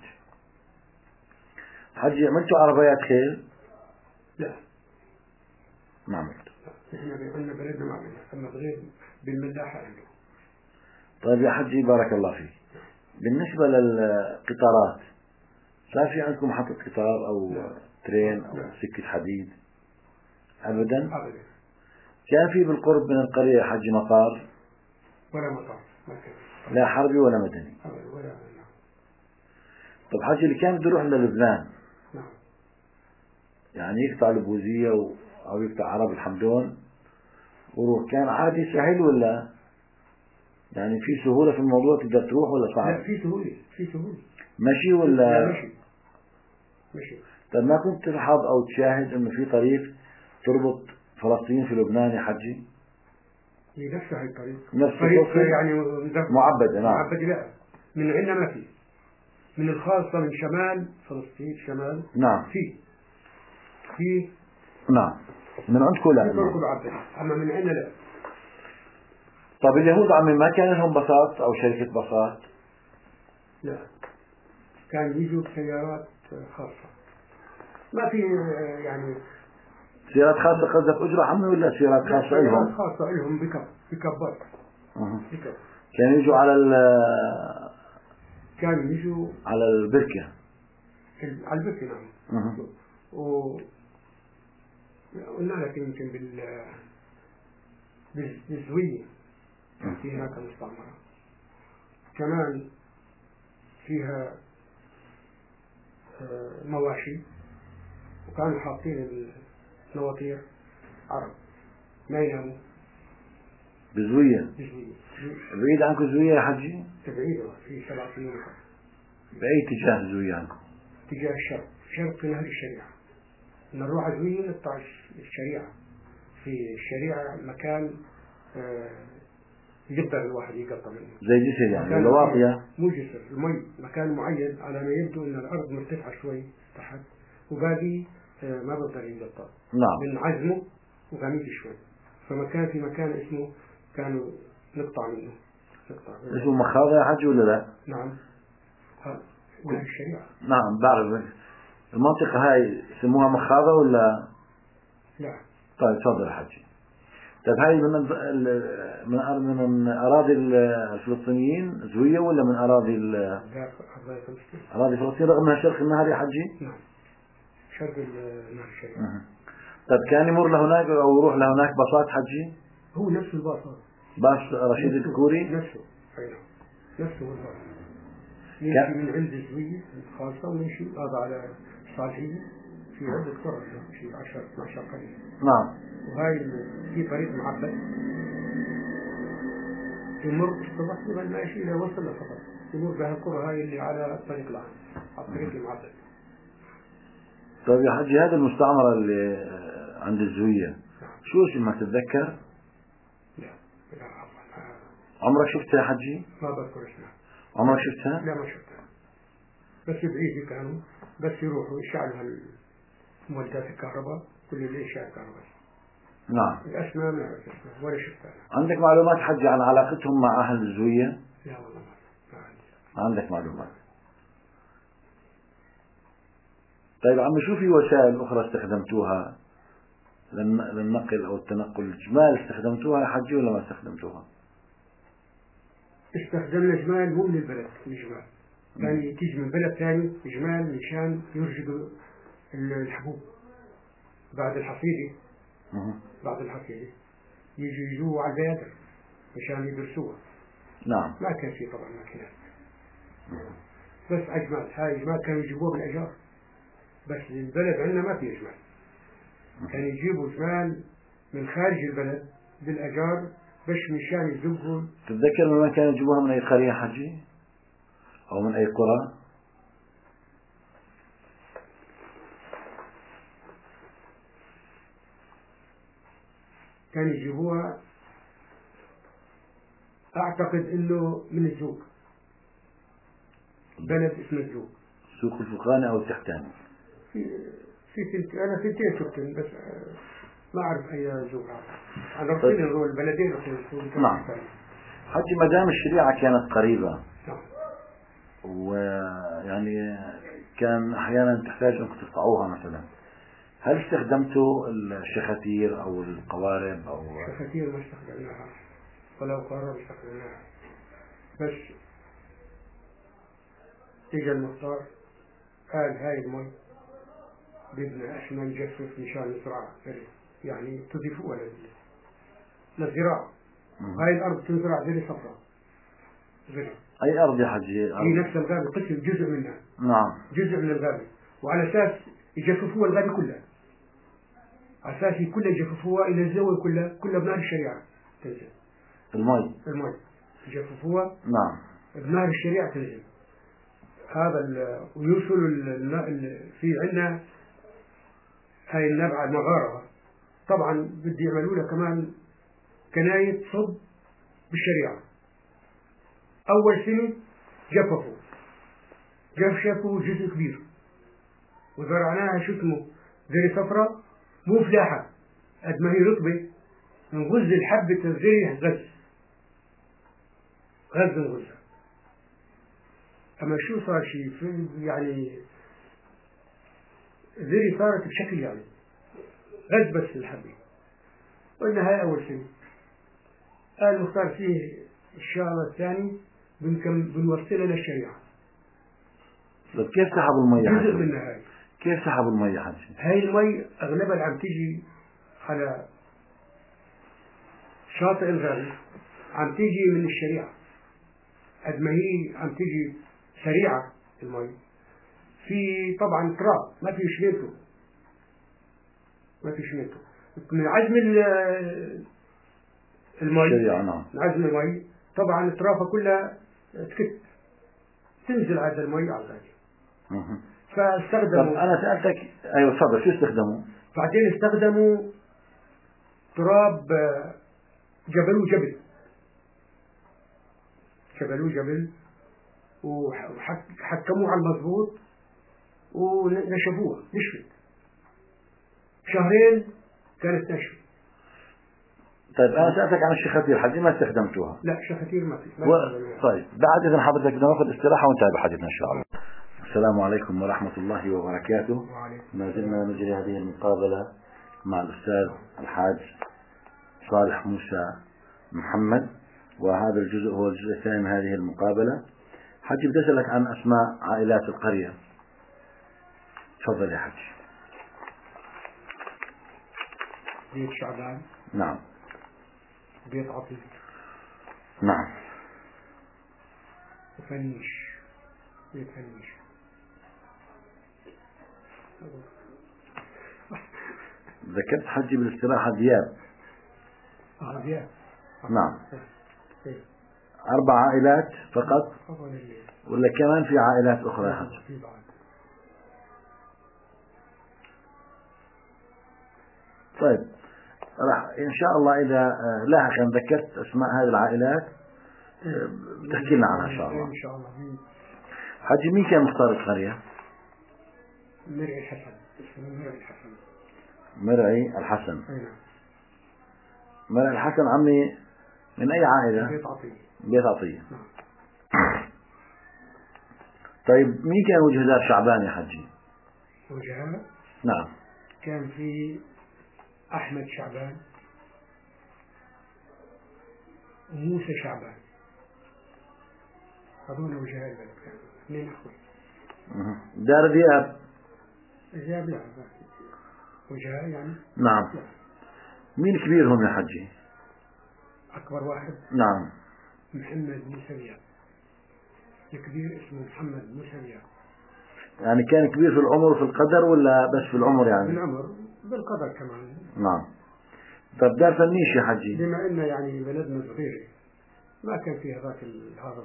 حجي عملتوا عربيات خيل؟ لا ما عملتوا. احنا عندنا بلدنا ما عملنا، اما غير بالملاحة عنده. طيب يا حجي بارك الله فيك، بالنسبة للقطارات صار في عندكم محطة قطار أو ترين أو سكة حديد؟ أبدا؟ كان في بالقرب من القرية يا حجي مطار؟ ولا مطار ما كان. لا حربي ولا مدني؟ ولا. طب حجي اللي كان بده يروح للبنان نعم. يعني يقطع البوزية أو يقطع عرب الحمدون وروح، كان عادي سهل ولا يعني في سهولة في الموضوع تقدر تروح ولا صعب؟ لا، في سهولة. مشي ولا؟ لا مشي. طب ما كنت تلحظ أو تشاهد إنه في طريق تربط فلسطين في لبنان يا حجي؟ هي نفسها الطريق. نفس طريق يعني معبدة. نعم. معبدة. لا، من عندنا ما في. من الخاصة من شمال فلسطين شمال. نعم. في. نعم. من عندكم لا. في طرق معبدة، أما من عندنا لا. طب اليهود عمي ما كان لهم باصات أو شركة باصات؟ لا، كان يجوا بسيارات خاصة. ما في يعني سيارات خاصة قصدك أجرة عمي ولا سيارات خاصة لهم؟ سيارات خاصة لهم بكبات. كانوا يجوا على كانوا يجوا على البركة. على البركة نعم. قلنا لك يمكن بالزوية كان في هناك مستعمرة كمان فيها مواشي، وكانوا حاطين النواطير عرب ما يناموا. بزوية بعيد عنكم زوية يا حجي؟ بعيدة في 7 كيلومتر. بأي اتجاه زوية عنكم؟ اتجاه الشرق، شرق نهر الشريعة. نروح زوية نقطع الشريعة. في الشريعة مكان يقدر الواحد يقطع منه زي جسر يعني ولا واطية؟ مو جسر، المي مكان معين على ما يبدو ان الارض مرتفعة شوي تحت وباقي ما بقدر يقطع. نعم. من عزمه وغميد شوي، فمكان في مكان اسمه كانوا نقطع منه. اسمه مخاضة يا حجي ولا لا؟ نعم. نهر الشريعة. نعم بعرف المنطقة هاي يسموها مخاضة ولا؟ لا. طيب تفضل يا حجي. طيب هاي من أراضي الفلسطينيين زوية ولا من أراضي فلسطين رغم أنها شرق النهر يا حجي؟ نعم شرق النهر الشريعة. طيب كان يمر لهناك أو يروح لهناك باصات حجي؟ هو نفس الباصات. باص رشيد الكوري؟ نفسه أيوه نفسه الباص. يمشي من عند زوية خاصة ويمشي هذا على صالحية في عدة قرى في 10-12 قرية. نعم. وهاي في طريق معبد يمر الصبح يبقى ماشي إلى وصل الخطر يمر بها القرى هاي اللي على الطريق العام على الطريق المعبد. طيب يا حجي هذه المستعمرة اللي عند الزوية شو اسمها تتذكر؟ لا عمرك شفتها يا حجي؟ ما بذكر اسمها. عمرك شفتها؟ لا ما شفتها، بس بعيد كانوا بس يروحوا يشعلوا مولدات الكهرباء كل اللي يشعل الكهرباء. نعم. الأسماء ما أعرف اسمها ولا شفتها. عندك معلومات حجي عن علاقتهم مع أهل الزوية؟ لا والله ما عندي. عندك معلومات. طيب عمي شو في وسائل أخرى استخدمتوها للنقل أو التنقل؟ الجمال استخدمتوها يا حجي ولا ما استخدمتوها؟ استخدمنا جمال مو من البلد، الجمال يعني تيجي من بلد ثاني جمال مشان يرشدوا الحبوب بعد الحصيدة. بعد الحصيدة يجوا على البيادر مشان يدرسوها. نعم. ما كان في طبعا ماكينات بس أجمال. هاي جمال كانوا يجيبوها بالأجار، بس البلد عندنا ما في جمال. كانوا يجيبوا جمال من خارج البلد بالأجار بس مشان يزقوا. تتذكر من وين كانوا يجيبوها؟ من أي قرية حجي؟ أو من أي قرى؟ كانوا يجيبوها أعتقد إنه من الزوق، بلد اسمه الزوق. سوق الفقاني أو التحتاني؟ أنا ثنتين شفتن بس ما أعرف أي زوق. أنا رحت البلدين رحت. نعم. حجي ما دام الشريعة كانت قريبة ويعني كان أحيانا تحتاج أنكم تقطعوها مثلا، هل استخدمتوا الشخاتير أو القوارب أو؟ الشخاتير ما استخدمناها ولا القوارب استخدمناها، بس إجا المختار قال هاي المي بدنا إحنا نجفف مشان نزرعها، يعني تضيفوها للزراعة. هاي الأرض تنزرع زي صفراء. أي أرض يا حجي؟ هي نفس الغابة، قسم جزء منها. نعم. جزء من الغابة، وعلى أساس يجففوها الغابة كلها، على أساس كلها يجففوها إلى الزاوية كلها بنهر الشريعة تنزل المي يجففوها. نعم. بنهر الشريعة تنزل هذا ويوصلوا في عندنا هاي النبعة المغارة طبعا بدي يعملوا لها كمان كناية صب بالشريعة. أول سنة جففوا جزء كبير وزرعناها شو اسمه زي صفرة مو فلاحة قد ما هي رطبة، نغز الحبة الزرع غز نغزها. أما شو صار شيء يعني زري صارت بشكل يعني غز بس الحبة. قلنا هاي أول شيء. قال مختار فيه الشغلة الثاني بنوصلها للشريعة. طيب كيف سحبوا المية جزء حجي؟ منها هاي. كيف سحبوا المية حجي؟ هاي المي أغلبها اللي عم تيجي على شاطئ الغرب عم تيجي من الشريعة. قد ما هي عم تيجي سريعة المي، في طبعا تراب ما في شميته، من عزم المي، الشريعة نعم. من عزم المي طبعا الترافة كلها تكت تنزل هذا المي على الغاز. فاستخدموا. طب أنا سألتك، أيوة تفضل، شو استخدموا؟ بعدين استخدموا تراب جبلوه جبل وحكموه على المضبوط ونشفوها، نشفت شهرين كانت نشفت. طيب أنا سألتك عن الشخاتير حجي، ما استخدمتوها؟ لا شخاتير ما في. طيب بعد إذن حضرتك بدنا ناخذ استراحة ونتابع حديثنا إن شاء الله. السلام عليكم ورحمة الله وبركاته. ما زلنا نجري هذه المقابلة مع الأستاذ الحاج صالح موسى محمد، وهذا الجزء هو الجزء الثاني من هذه المقابلة. حجي بدي أسألك عن أسماء عائلات القرية. تفضل يا حجي. بيت شعبان. نعم. بيت عطية. نعم. وفنيش. بيت فنيش. ذكرت حجي بالاستراحة دياب. دياب. نعم. 4 عائلات فقط ولا كمان في عائلات أخرى يا حجي؟ طيب راح إن شاء الله إذا لاحقا ذكرت أسماء هذه العائلات تحكي لنا عنها إن شاء الله. إن شاء الله. حجي مين كان مختار القرية؟ مرعي الحسن. مرعي الحسن. مرعي الحسن عمي من أي عائلة؟ بيت عطية. بيت عطية. طيب مين كان وجه دار شعبان يا حجي؟ وجهاء؟ نعم. كان في أحمد شعبان وموسى شعبان، هذول وجهاء البلد كانوا 2 أخوة. دار دياب. دياب لا وجهاء يعني. نعم. لا. مين كبيرهم يا حجي؟ أكبر واحد. نعم. محمد موسى دياب. الكبير اسمه محمد موسى دياب. يعني كان كبير في العمر وفي القدر ولا بس في العمر يعني؟ في العمر بالقدر كمان. نعم. طب دار فنيش يا حجي؟ بما إن يعني بلدنا صغيرة ما كان فيها ذاك هذا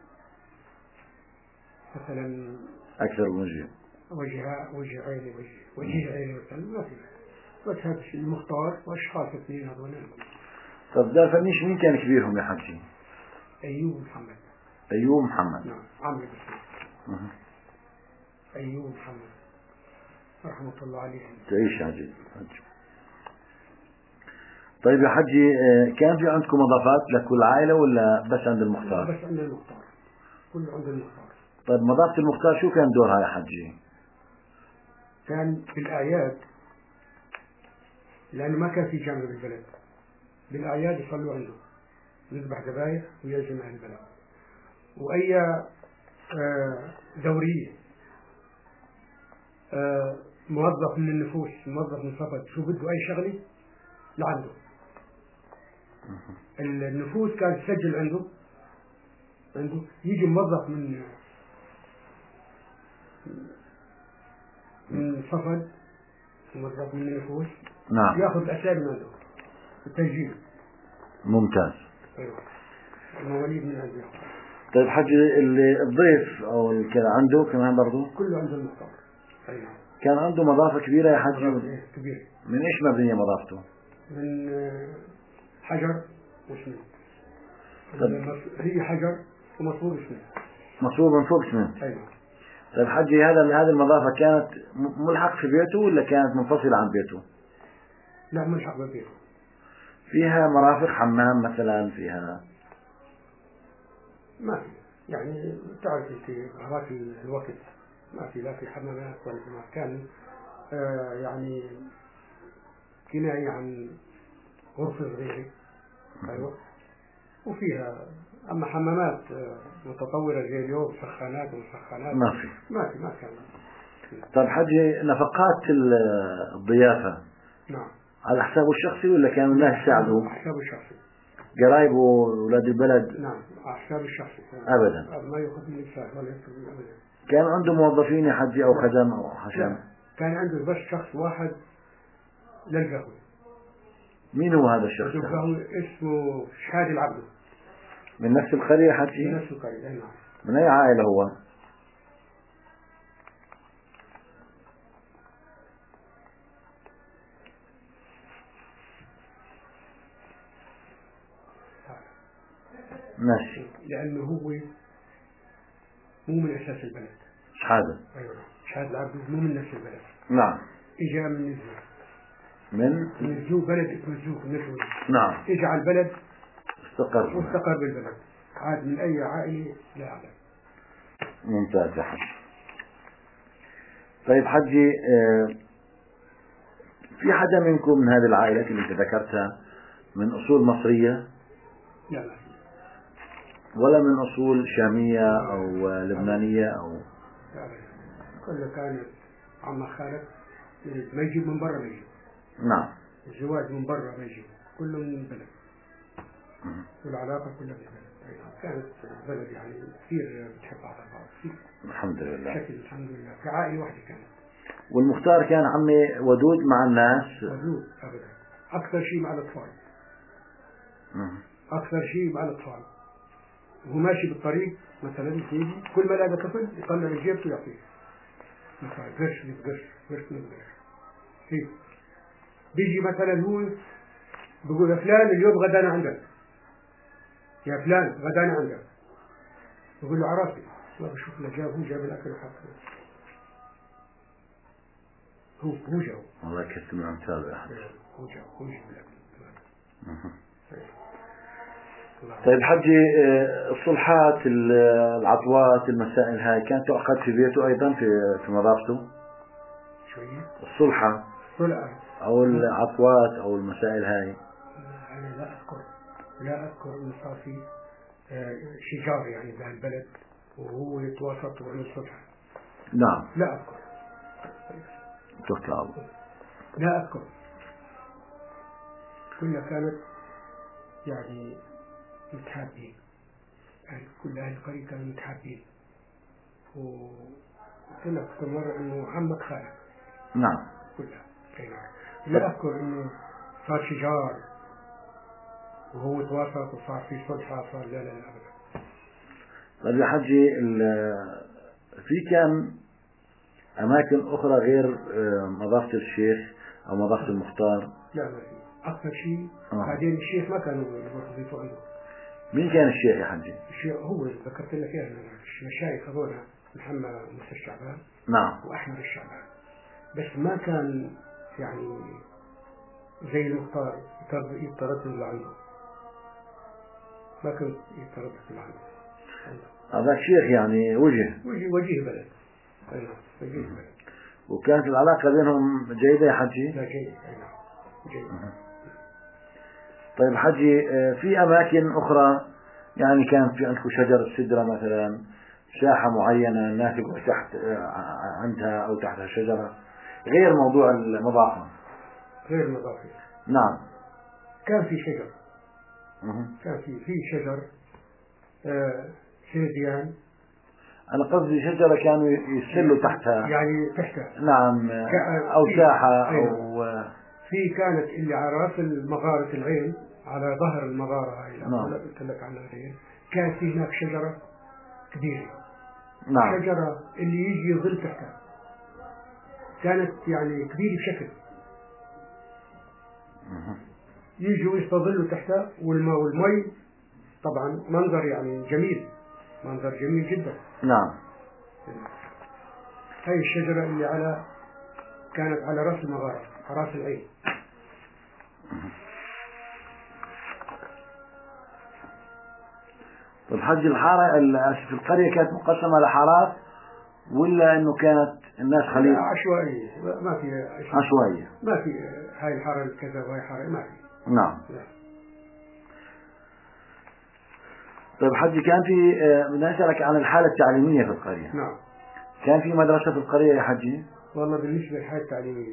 مثلا أكثر من وجه عيني مثلا ما في، بس هذا الشيء المختار وأشخاص 2 هذول. طب دار فنيش مين كان كبيرهم يا حجي؟ أيوب محمد. أيوب محمد. نعم عمرو بن أيوب محمد رحمة الله عليه. تعيش يا حجي. طيب يا حجي كان في عندكم مضافات لكل عائلة ولا بس عند المختار؟ بس عند المختار، كله عند المختار. طيب مضافة المختار شو كان دورها يا حجي؟ كان في الأعياد، لأنه ما كان في جامع بالبلد، بالأعياد يصلوا عنده، يذبح ذبايح ويعزم أهل البلد. وأي دورية موظف من النفوس، موظف من صفد شو بده أي شغلة لعنده. النفوس كانت تسجل عنده يجي موظف من صفد، موظف من النفوس. نعم. ياخذ الأسامي عنده التسجيل. ممتاز. أيوة. المواليد من عنده. طيب حجي الضيف أو كذا عنده كمان برضو؟ كله عنده المختار. أيوة. كان عنده مضافة كبيرة يا حجي؟ كبيرة. من إيش مبنية مضافته؟ من حجر وسمنت. هي حجر ومصبوب سمنت. مصبوب من فوق سمنت. أيوة. طيب حجي هذه المضافة كانت ملحق في بيته ولا كانت منفصلة عن بيته؟ لا ملحق ببيته. فيها مرافق حمام مثلا فيها؟ ما في، يعني تعرف في هذاك الوقت ما في لا في حمامات ولا في مكان يعني كناية عن غرفة صغيرة. أيوة. وفيها أما حمامات متطورة زي اليوم، سخانات ومسخنات ما في. ما كان. طيب حجي، نفقات الضيافة نعم. على حسابه الشخصي ولا كانوا الناس يساعدوه؟ على حسابه الشخصي. قرايبه وولاد البلد؟ نعم، على حسابه الشخصي. أبدا. ما يأخذ من الإنسان ولا يأخذ من أبدا. كان عنده موظفين يا حجي أو خدم أو حشم؟ كان عنده بس شخص واحد للقهوة. مين هو هذا الشخص؟ القهوة اسمه شحاد العبد. من نفس القرية حجي؟ من نفس القرية. نعم. من أي عائلة هو؟ ماشي. لأنه هو مو من أساس البلد. شحادة. أيوة. شحاد العبد مو من نفس البلد. نعم. إجا من الزو. من الزو، بلد اسمه الزو النجوى. نعم. إجا على البلد واستقر بالبلد. عاد من أي عائلة لا أعلم. ممتاز يا حج. طيب حجي، في حدا منكم من هذه العائلات اللي انت ذكرتها من أصول مصرية؟ لا لا. ولا من أصول شامية أو لبنانية أو؟ لا. كله كانت عم خالد ما يجيب من برا، ما يجيب. نعم. الزواج من برا ما يجيب، كله من البلد. والعلاقة كلها بالبلد. كانت بلد يعني كثير بتحب بعض كثير. الحمد لله. بشكل الحمد لله كعائلة واحدة كانت. والمختار كان عمي ودود مع الناس؟ ودود أبدا. أكثر شيء مع الأطفال. أكثر شيء مع الأطفال. وهو ماشي بالطريق مثلا يجي كل ما لقى طفل يطلع من جيبته ويعطيه. مثلا قرش قرش. بيجي مثلا هو بيقول يا فلان اليوم غدانا عندك، يا فلان غدانا عندك، بيقول له عرفي ما بشوف له هو جاب الأكل وحطه. هو جاو. الله يكتب من أمثاله يا حج. هو جاب الأكل. طيب حجي، الصلحات العطوات المسائل هاي كانت تؤخذ في بيته أيضا في مضافته؟ شوية الصلحة أو العطوات أو المسائل هاي؟ أنا لا أذكر إنه صار في شجار يعني بهالبلد وهو يتوسط وعلى الصلحة. نعم. لا أذكر. توكل على الله. لا أذكر. كلها كانت يعني متحابين، يعني كل أهل القرية كانوا متحابين. وقلت لك كل مرة إنه عمك خالد. نعم. كلها. لا أذكر إنه صار شجار وهو توسط وصار في صلحة صار لا أبدا. طيب يا حجي، في كان أماكن أخرى غير مضافة الشيخ أو مضافة المختار؟ لا ما في. أكثر شيء بعدين الشيخ ما كانوا يوظفوا عنده. مين كان الشيخ يا حجي؟ الشيخ هو ذكرت لك إياه المشايخ هذول محمد موسى الشعبان. نعم. وأحمد الشعبان. بس ما كان يعني زي المختار يتردد عنده. ما كان يتردد عنده. هذاك شيخ يعني وجيه بلد. أيوة وجيه بلد. وكانت العلاقة بينهم جيدة يا حجي؟ لا جيد. أيوة جيد. طيب حجي، في أماكن أخرى يعني كان في عندكم شجر السدرة مثلا، ساحة معينة الناس يقعدوا تحت عندها أو تحتها شجرة غير موضوع المضافة؟ غير المضافة. نعم. كان في شجر. كان في شجر سيديان. أنا قصدي شجرة كانوا يسلوا تحتها. يعني تحتها. نعم. أو ساحة أو في كانت اللي على رأس المغارة العين، على ظهر المغارة هاي اللي قلت لك عنها العين، كان في هناك شجرة كبيرة. نعم. شجرة اللي يجي يظل تحتها كانت يعني كبيرة بشكل، يجوا يستظلوا تحتها والمي طبعا منظر يعني جميل، منظر جميل جدا. نعم. هاي الشجرة اللي كانت على رأس المغارة، على رأس العين. طيب حج، الحارة في القرية كانت مقسمة لحارات ولا إنه كانت الناس خليل عشوائية، ما في عشوائية، ما في هاي الحارة كذا وهاي حارة، ما في. نعم. لا. طيب حجي، كان في بدي أسألك عن الحالة التعليمية في القرية. نعم. كان في مدرسة في القرية يا حجي؟ والله بالنسبة للحياة التعليمية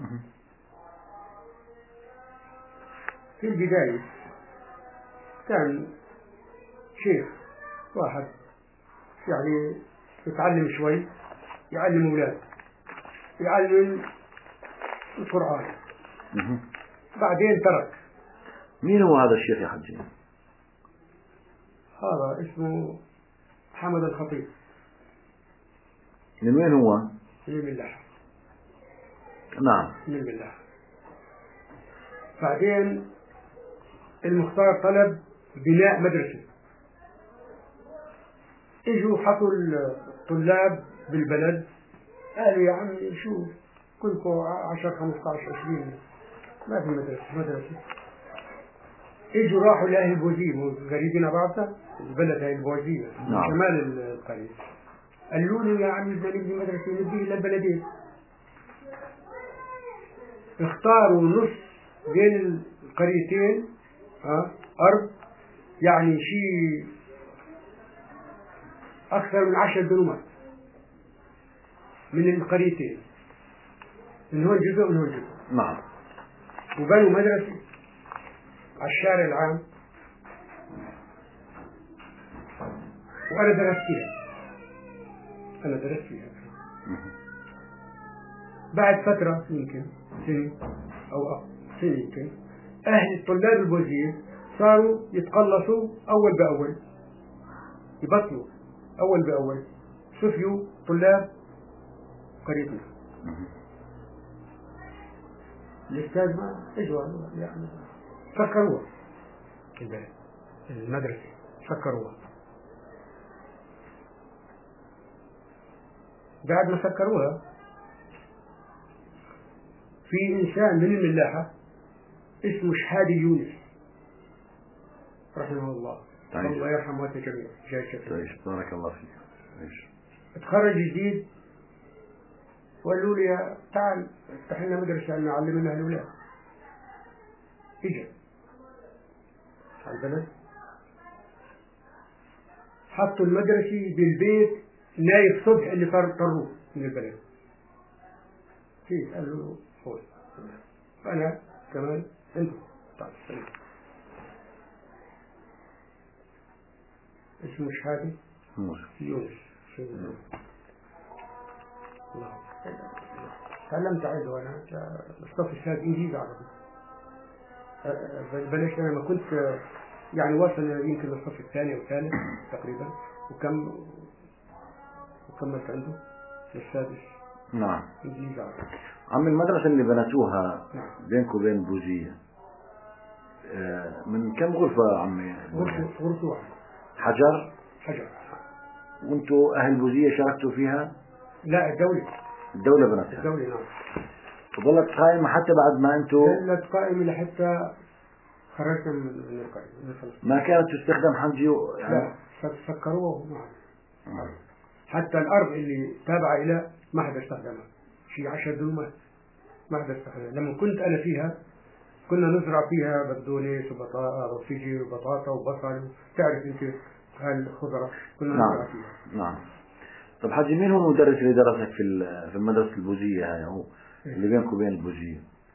في البداية كان شيخ واحد يعني يتعلم شوي، يعلم أولاد، يعلم القرآن، بعدين ترك. مين هو هذا الشيخ يا حجي؟ هذا اسمه حمد الخطيب. من وين هو؟ من الملاحة. نعم. من الملاحة. بعدين المختار طلب بناء مدرسة، اجوا حطوا الطلاب بالبلد، قالوا يا عمي شو كلكم 10 15 20 ما في مدرسة. اجوا راحوا لأهل البوزية، غريبين بعضها، البلد هاي البوزية من شمال القرية، قالوا له يا عمي بدنا نبني مدرسة، نبني للبلدين. اختاروا نص بين القريتين أرض، يعني شيء أكثر من 10 دنومات من القريتين، من هون جزء ومن هون جزء. نعم. وبنوا مدرسة على الشارع العام، وأنا درست فيها. بعد فترة يمكن سنة أو سنة يمكن، أهل الطلاب البوزية صاروا يتقلصوا أول بأول، يبطلوا أول بأول، صفيوا طلاب قريبنا. الأستاذ ما إجوا يعني سكروها المدرسة، سكروها. بعد ما سكروها في إنسان من الملاحة اسمه شحادي يونس رحمه الله، الله يرحم موتى جميع جاي. بارك الله فيك. اتخرج جديد وقالوا لي تعال افتح لنا مدرسة نعلمنا الأولاد. اجا على البلد، حطوا المدرسة بالبيت، نايف صبح اللي طروه من البلد. كيف؟ قال له هو أنا كمان عنده. طيب سلام. اسمه شحادي يونس. الله. تعلمت عنده أنا الصف الثالث إنجليزي عربي. بلاش أنا ما كنت يعني واصل يمكن للصف الثاني أو الثالث تقريبا، وكملت عنده للسادس. نعم. إنجليزي عربي. عم المدرسة اللي بنتوها نعم. بينكم وبين بوزية من كم غرفة عمي؟ غرفة واحدة. حجر. وانتوا أهل بوزية شاركتوا فيها؟ لا، الدولة بنتها. الدولة نعم. وظلت قائمة حتى بعد ما انتوا؟ ظلت قائمة لحتى خرجنا من القرية. ما كانت تستخدم حجي يعني؟ لا، سكروه معه. حتى الأرض اللي تابعة إلى ما حدا استخدمها، شيء 10 دنومات ما حدا استخدمها. لما كنت أنا فيها كنا نزرع فيها بقدونس وفجر وبطاطا وبصل، تعرف أنت هالخضرة كنا نزرع فيها. نعم. طب حجي، مين هو المدرس اللي درسك في المدرسة البوزية هاي، هو اللي بينكم وبين البوزية؟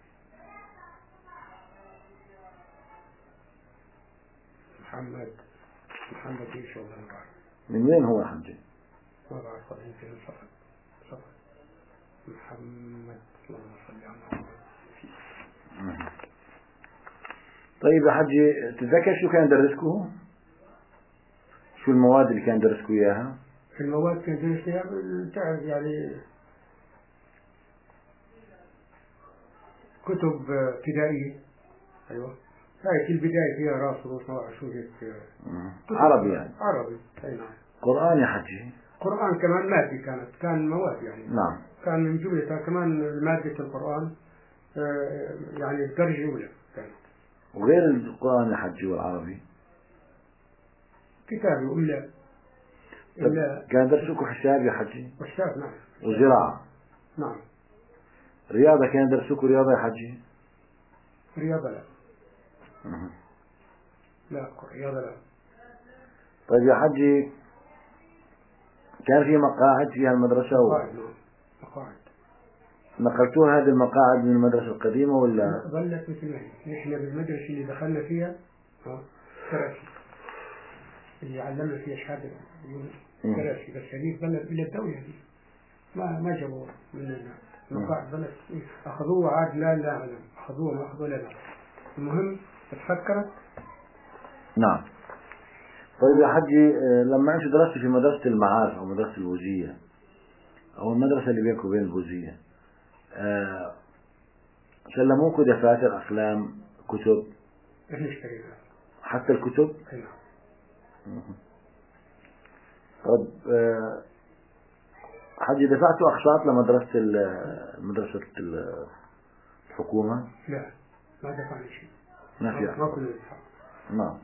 محمد ايش والله ما بعرف. من وين هو يا حجي؟ ما بعرف، يمكن صفر محمد. اللهم صل على محمد. طيب يا حجي، تتذكر شو كان يدرسكم؟ شو المواد اللي كان يدرسكم اياها؟ المواد كان يدرسنا اياها تعرف يعني كتب ابتدائية. ايوه، هاي في البداية فيها راس وروس شو هيك. عربي يعني؟ عربي، اي نعم. قرآن يا حجي؟ قرآن كمان مادي، كان مواد يعني. نعم. كان من جملتها كمان مادة القرآن يعني الدرجة الأولى كانت. وغير القرآن يا حجي والعربي؟ كتابي وإملاء. كان درسوكوا حساب يا حجي؟ حساب نعم. وزراعة نعم. رياضة كان درسوكوا رياضة يا حجي؟ رياضة لا. لا رياضة لا. طيب يا حجي كان في مقاعد في المدرسة مقاعد. نقلتوها هذه المقاعد من المدرسة القديمة ولا؟ ظلت مثل ما هي. نحن بالمدرسة اللي دخلنا فيها كراسي اللي علمنا فيها شهادة كراسي، بس هذه ظلت إلى الدولة دي ما جابوها من المقاعد. ظلت أخذوها عاد لا أعلم أخذوها ما أخذوها لا. المهم تفكرت. نعم. طيب يا حجي لما أنت درست في مدرسة المعارف أو مدرسة البوزية أو المدرسة اللي بينك وبين البوزية سلموكوا دفاتر أقلام كتب؟ إحنا اشترينا حتى الكتب؟ نعم. طيب حجي دفعتوا أقساط لمدرسة الحكومة؟ لا ما دفعنا شيء. ما في ما كنا ندفع. نعم.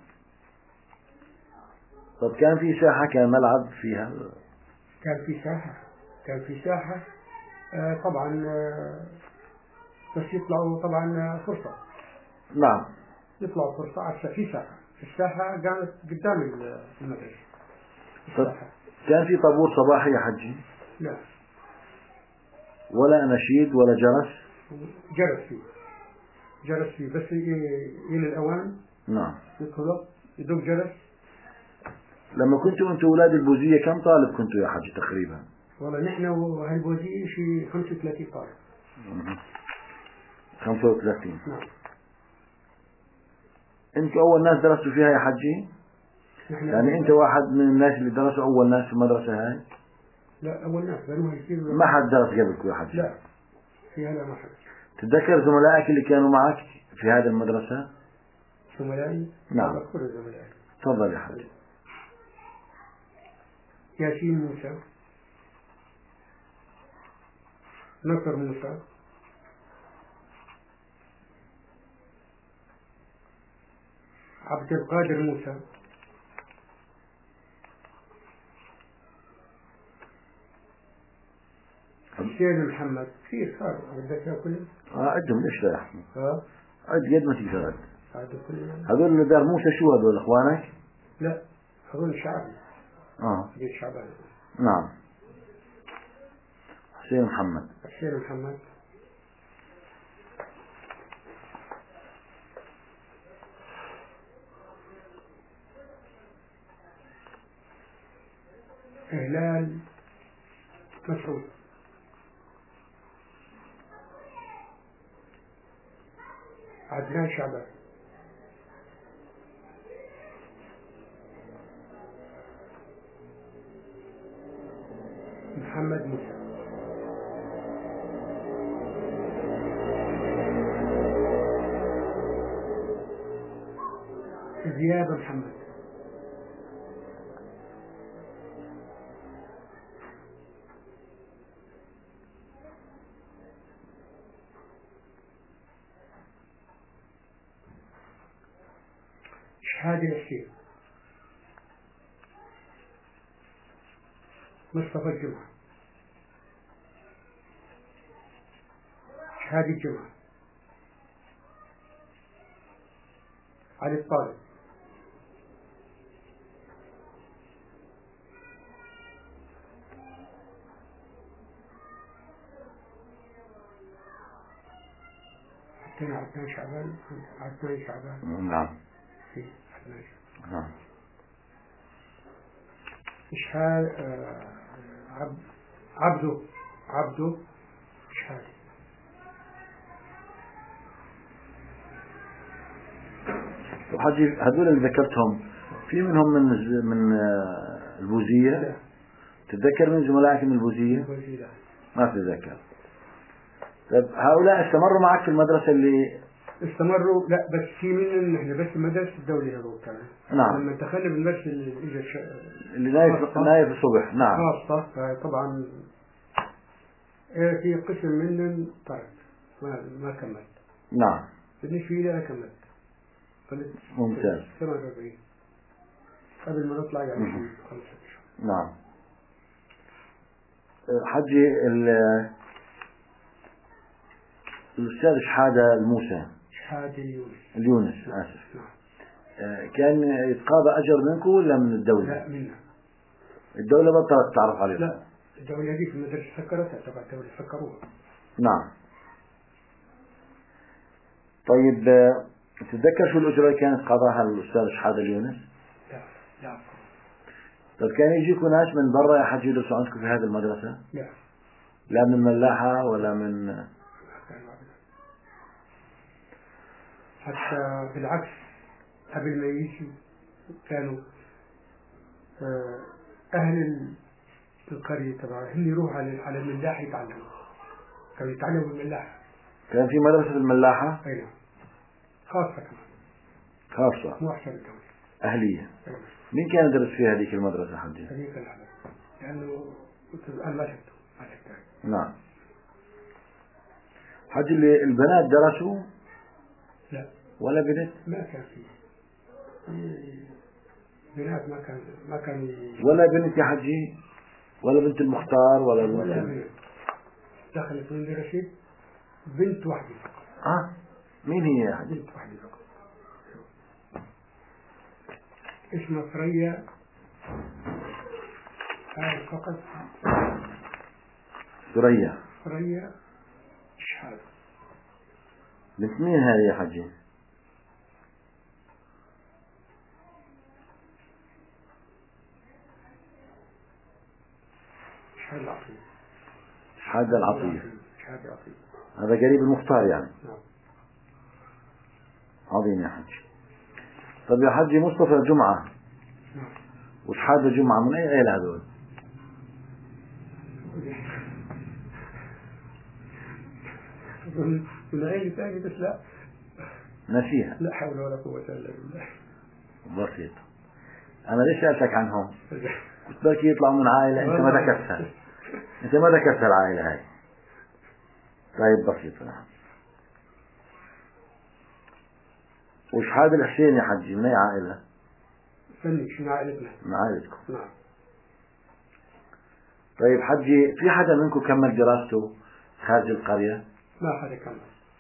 طب كان في ساحة كان ملعب فيها؟ كان في ساحة طبعا بس يطلعوا طبعا فرصة. نعم. يطلعوا فرصة على في ساحة. الساحة كانت قدام المدرسة. الساحة. كان في طابور صباحي يا حجي؟ لا. ولا نشيد ولا جرس؟ جرس فيه بس إلى الأوان. نعم. يدق جرس. لما كنتوا أنتوا أولاد البوزية كم طالب كنتوا يا حجي تقريبا؟ والله نحن وهالبوزية شيء 35 طالب. 35. نعم. أنتوا أول ناس درستوا فيها يا حجي؟ يعني أنت واحد من الناس اللي درسوا أول ناس في المدرسة هاي؟ لا أول ناس بنوها يصير. ما حد درس قبلك يا حجي؟ لا فيها لا ما حد. تتذكر زملائك اللي كانوا معك في هذه المدرسة؟ زملائي؟ نعم. أذكر زملائي. تفضل يا حجي. ياسين موسى، نصر موسى، عبد القادر موسى، حسين محمد. كثير صاروا بدك كلهم. عدهم ليش لا يا أحمد؟ عد قد ما تقدر عد. كلهم. هذول اللي دار موسى شو هذول إخوانك؟ لا هذول شعبي. بيت شعبان. نعم. حسين محمد. هلال مسعود. عدنان شعبان. محمد موسى. زياد محمد. شهادة ياسين. مصطفى الجمعة. شهادة الجمعة. علي الطالب. حتى عدنان شعبان. نعم. نعم. إشهاد عبده إشهاد. وحجي هذول اللي ذكرتهم في منهم من البوزية؟ لا. تتذكر من زملائك من البوزية؟ لا. ما تتذكر. طيب هؤلاء استمروا معك في المدرسة اللي استمروا؟ لا بس في منهم نحن بس المدرسة الدولية هذول كمان. نعم. لما دخلنا بالمدرسة اللي نايف الصبح. نعم. خاصة طبعا في قسم منهم طيب ما كملت. نعم. بالنسبة لي أنا كملت. ممتاز. 47 قبل ما نطلع يعني 5 أشهر. نعم. حجي الأستاذ شحادة الموسى، شحادة اليونس آسف، كان يتقاضى أجر منكم ولا من الدولة؟ لا منا. الدولة بطلت تعرف عليه؟ لا، الدولة دي في المدرسة سكرتها، تبع الدولة سكروها. نعم. طيب تتذكر شو الأجرة اللي كانت قضاها الأستاذ شحادة اليونس؟ لا. طيب كان يجيكم ناس من برا يا حج يدرسوا عندكم في هذه المدرسة؟ لا. لا من الملاحة ولا من حتى بالعكس، قبل ما يجي كانوا أهل القرية تبعه هم يروحوا على الملاحة يتعلموا، كانوا يتعلموا بالملاحة. كان في مدرسة الملاحة؟ أي نعم، خاصة كمان، خاصة مو أحسن الدولة، أهلية. مين كان يدرس في هذيك المدرسة حجي؟ هذيك الحلب، لأنه أنا ما شفته. نعم. حجي اللي البنات درسوا؟ لا ولا بنت؟ ما كان فيه بنات، ما كان ولا بنت يا حجي؟ ولا بنت المختار ولا بنت؟ دخلت من رشيد بنت واحدة فقط. مين هي يا حجي؟ بنت واحدة فقط اسمها ثريا، هاي فقط. ثريا شحادة. بنت مين هذه يا حجي؟ شحادة العطية. هذا قريب المختار يعني. نعم. عظيم يا حجي. طب يا حجي مصطفى جمعة وشحادة جمعة من أي عيلة هذول؟ من عيلة ثانية بس لا نسيها. لا حول ولا قوة إلا بالله. بسيط. أنا ليش سألتك عنهم؟ قلت لك يطلعوا من عائلة أنت ما ذكرتها. أنت ما ذكرت العائلة هاي. طيب بسيط. نعم. وشحادة الحسين يا حجي من أي عائلة؟ فنش من عائلتنا. من عائلتكم. نعم. طيب حجي في حدا منكم كمل دراسته خارج القرية؟ ما حدا كمل.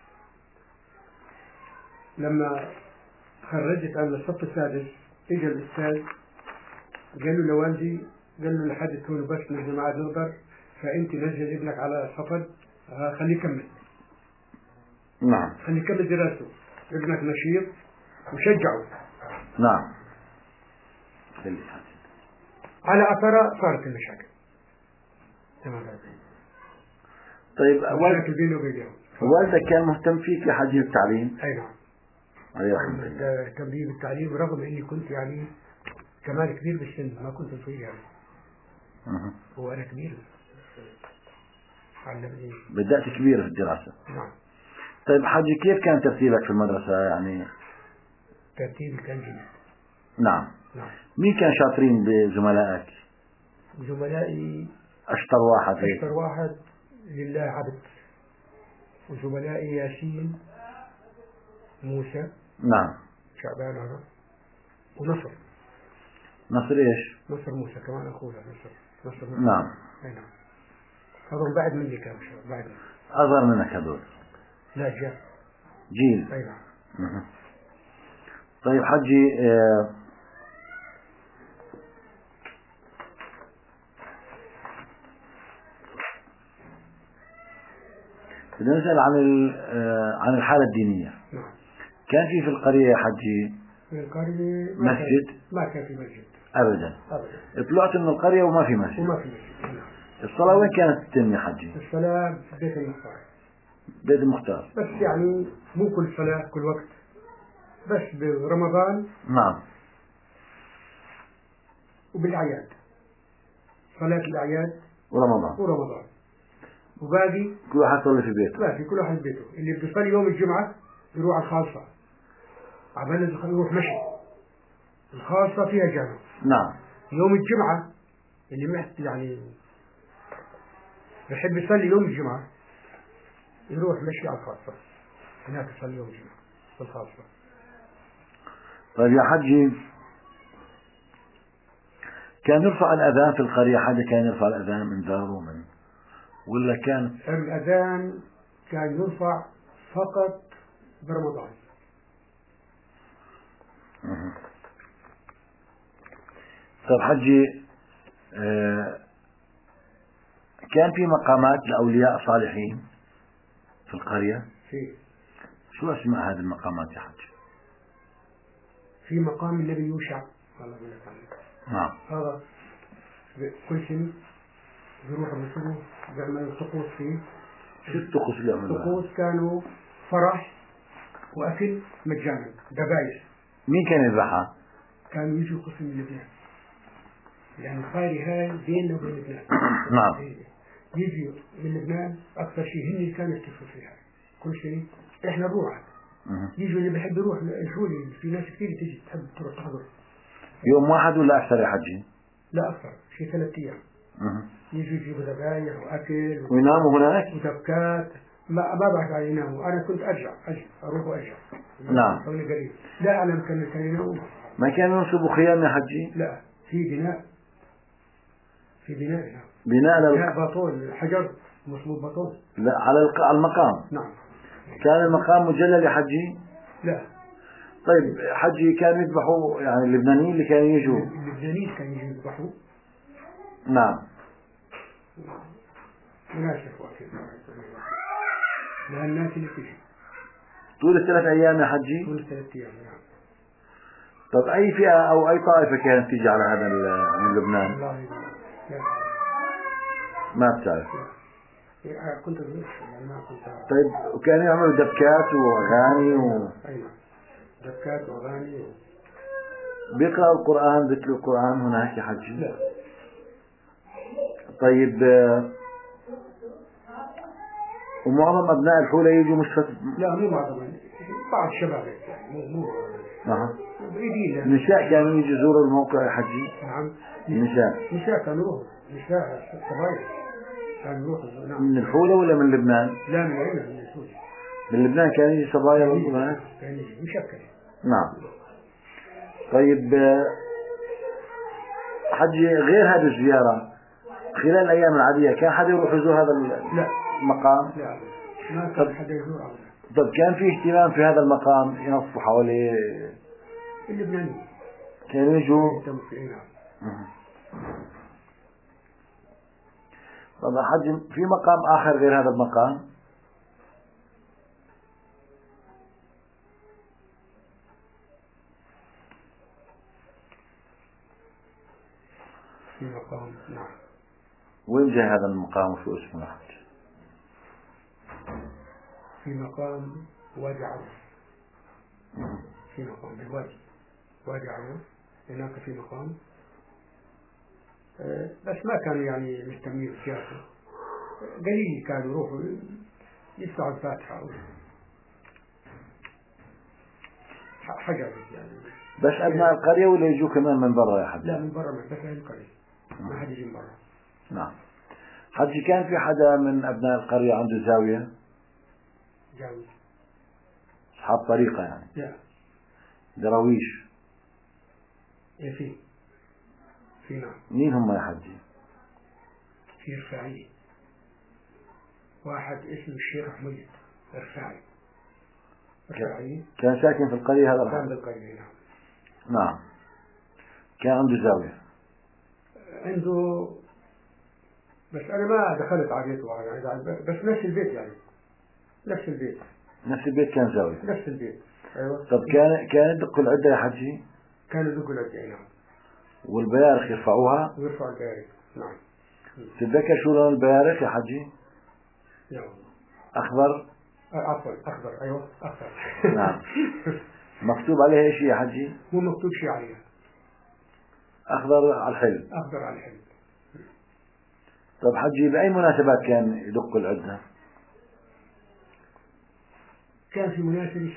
لما خرجت أنا الصف السادس إجا الأستاذ قال له لوالدي، قال له لحد هون بس نحن ما عاد نقدر، فأنت نزل ابنك على صفد خليه يكمل. نعم. خليه يكمل دراسته، ابنك نشيط وشجعه. نعم. على أثره صارت المشاكل. تمام. طيب مشاكل بينه وبينه. والدك كان مهتم فيك يا حجي بالتعليم؟ أي نعم. عليه رحمة الله. اهتم بي بالتعليم رغم إني كنت يعني كمان كبير بالسن، ما كنت صغير يعني. وأنا كبير. علمني. بدأت كبير في الدراسة. نعم. طيب حجي كيف كان ترتيبك في المدرسة يعني؟ ترتيبي كان جيد. نعم. نعم. مين كان شاطرين بزملائك؟ زملائي أشطر واحد. أشطر واحد لله عبد. وزملائي ياسين، موسى. نعم. شعبان هذا. ونصر. نصر إيش؟ نصر موسى كمان أخوه نصر موسى. نعم. أي نعم. هذول بعد مني كانوا بعد. أصغر منك هذول؟ لا جيل. أي نعم. طيب حجي بدنا نسأل عن الحالة الدينية. نعم. كان في القرية يا حجي في القرية مسجد؟ ما كان في مسجد أبدا. طلعت من القرية وما في مسجد. نعم. الصلاة وين كانت تتم يا حجي؟ الصلاة في بيت المختار. بيت المختار. بس يعني مو كل صلاة كل وقت، بس برمضان. نعم. وبالأعياد، صلاة الأعياد ورمضان. وباقي كل واحد يصلي في بيته. لا، في كل واحد في بيته. اللي بيصلي يوم الجمعة يروح على الخاصة، عبالة يروح مشي. الخاصة فيها جامع. نعم. يوم الجمعة اللي يعني يحب يصلي يوم الجمعة يروح مشي على الخاصة، هناك يصلي يوم الجمعة في الخاصة. طيب يا حجي كان يرفع الأذان في القرية؟ حدا كان يرفع الأذان من داره ولا كان؟ الأذان كان يرفع فقط برمضان. طيب حجي، كان في مقامات لأولياء صالحين في القرية؟ شو أسماء هذه المقامات يا حجي؟ في مقام النبي يوشع، الله نعم. هذا كل سنة بيروح بيصيروا بيعملوا طقوس فيه. شو الطقوس اللي عملوها؟ الطقوس كانوا فرح وأكل مجانا، ذبايح. مين كان يذبحها؟ كانوا يجوا قسم من لبنان، يعني القاري هاي بيننا وبين لبنان. نعم. يجي من لبنان أكثر شيء هن كانوا يحتفلوا فيها كل شيء. إحنا نروح، يجوا اللي بحب يروح شولي، في ناس كثير تيجي تحب تروح تحضر. يوم واحد ولا أكثر يا حجي؟ لا أكثر، شيء 3 أيام. يجوا يجيبوا ذبايح وأكل ويناموا هناك؟ ودبكات. ما بعرف على يناموا، أنا كنت أرجع أروح وأرجع. نعم. قريب. لا أنا كان يناموا. ما كانوا ينصبوا خيام يا حجي؟ لا، في بناء. بناء بطول حجر مصبوب بطول. لا، على المقام. نعم. كان المقام مجلل يا حجي؟ لا. طيب حجي، كانوا يذبحوا يعني اللبنانيين اللي كانوا يجوا؟ اللبنانيين كانوا يجوا يذبحوا. نعم. مناسب وقت لها الناس اللي تجي طول 3 أيام يا حجي؟ طول 3 أيام. نعم. طب أي فئة أو أي طائفة كانت تيجي على هذا من لبنان؟ والله ما بتعرف. كنت يعني ما كنت. طيب، وكانوا يعملوا دبكات وأغاني أيوة، دبكات وأغاني بيقرأوا القرآن، ذكر القرآن هناك يا حجي؟ لا. طيب، ومعظم أبناء الحولة يجوا مشفى؟ لا، مو معظم، بعض الشباب يعني مو النساء كانوا يجوا يزوروا الموقع يا حجي؟ نعم. النساء كانوا يروحوا، نساء صبايا كانوا يروحوا. نعم. من الحولة ولا من لبنان؟ لا، من هنا، من سوريا. من لبنان كان يجي صبايا والبنات؟ كان يجي مشكل. نعم. طيب حجي، غير هذه الزيارة خلال الأيام العادية كان حدا يروح يزور هذا المقام؟ لا، ما كان حدا يزور أبدا. طب كان في اهتمام في هذا المقام ينصفوا حواليه؟ اللبنانيين كانوا يجوا؟ طب حجي، في مقام آخر غير هذا المقام؟ في مقام. نعم. وين جاء هذا المقام وشو اسمه حجي؟ في مقام وادي عروس. في مقام بالوادي وادي عروس، هناك في مقام. بس ما كانوا يعني مهتمين بالسياسة، قليل كانوا يروحوا يدفعوا الفاتحة حاجة يعني. بس أبناء القرية ولا يجوا كمان من برا يا حجي؟ لا، من برا، بس أهل القرية ما حد يجي من برا. نعم. حجي، كان في حدا من أبناء القرية عنده زاوية؟ جاوز. أصحاب طريقة يعني؟ لا. دراويش؟ إيه، في نعم. مين هم يا حجي؟ في رفاعي، واحد اسمه الشيخ حميد رفاعي. كان ساكن في القرية هذا؟ كان بالقرية. نعم. نعم. كان عنده زاوية؟ عنده، بس أنا ما دخلت على بيته يعني، بس نفس البيت يعني، نفس البيت كان زاوية؟ نفس البيت. أيوة. طب كان يدقوا العدة يا حجي؟ كانوا يدقوا العدة. نعم. والبيارخ يرفعوها؟ ويرفعوا البيارخ. نعم. تتذكر شو لون البيارخ يا حجي؟ نعم. أخضر؟ عفوا، أخضر. أيوة، أخضر. نعم. مكتوب عليها إيش يا حجي؟ مو مكتوب شيء عليها. أخضر على الحلم. أخضر على الحلم. طب حجي، بأي مناسبات كان يدق العدة؟ كان في مناسبة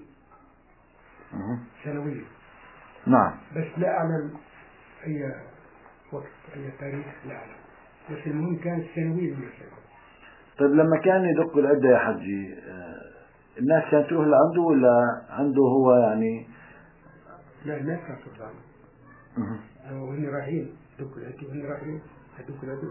سنوية. نعم. بس لا أعلم أي وقت، أي تاريخ، لا أعلم، بس المهم كانت سنوية المناسبة. طيب لما كان يدق العدة يا حجي، الناس كانت تروح لعنده ولا عنده هو يعني؟ لا، الناس كانت تروح لعنده. وهم رايحين دوك الأتي من رأيه دوك الأتي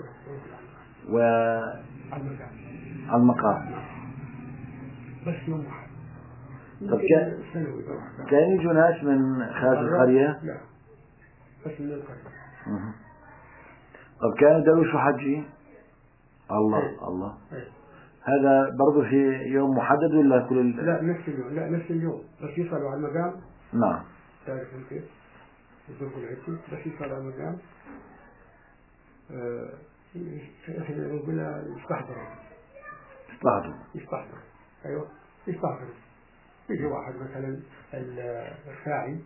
على المقام. بس يوم واحد. طب كان يجوا ناس من خارج القرية؟ لا بس من القرية. طب كانوا يدروشوا حجي؟ الله. هذا برضه في يوم محدد ولا كل لا نفس اليوم، لا نفس اليوم، بس يصلوا على المقام. نعم. تعرف كيف؟ يدوقوا العتي بس يصلوا على المقام. احنا نقول يستحضروا. ايوه يستحضروا. يجي واحد مثلا الرفاعي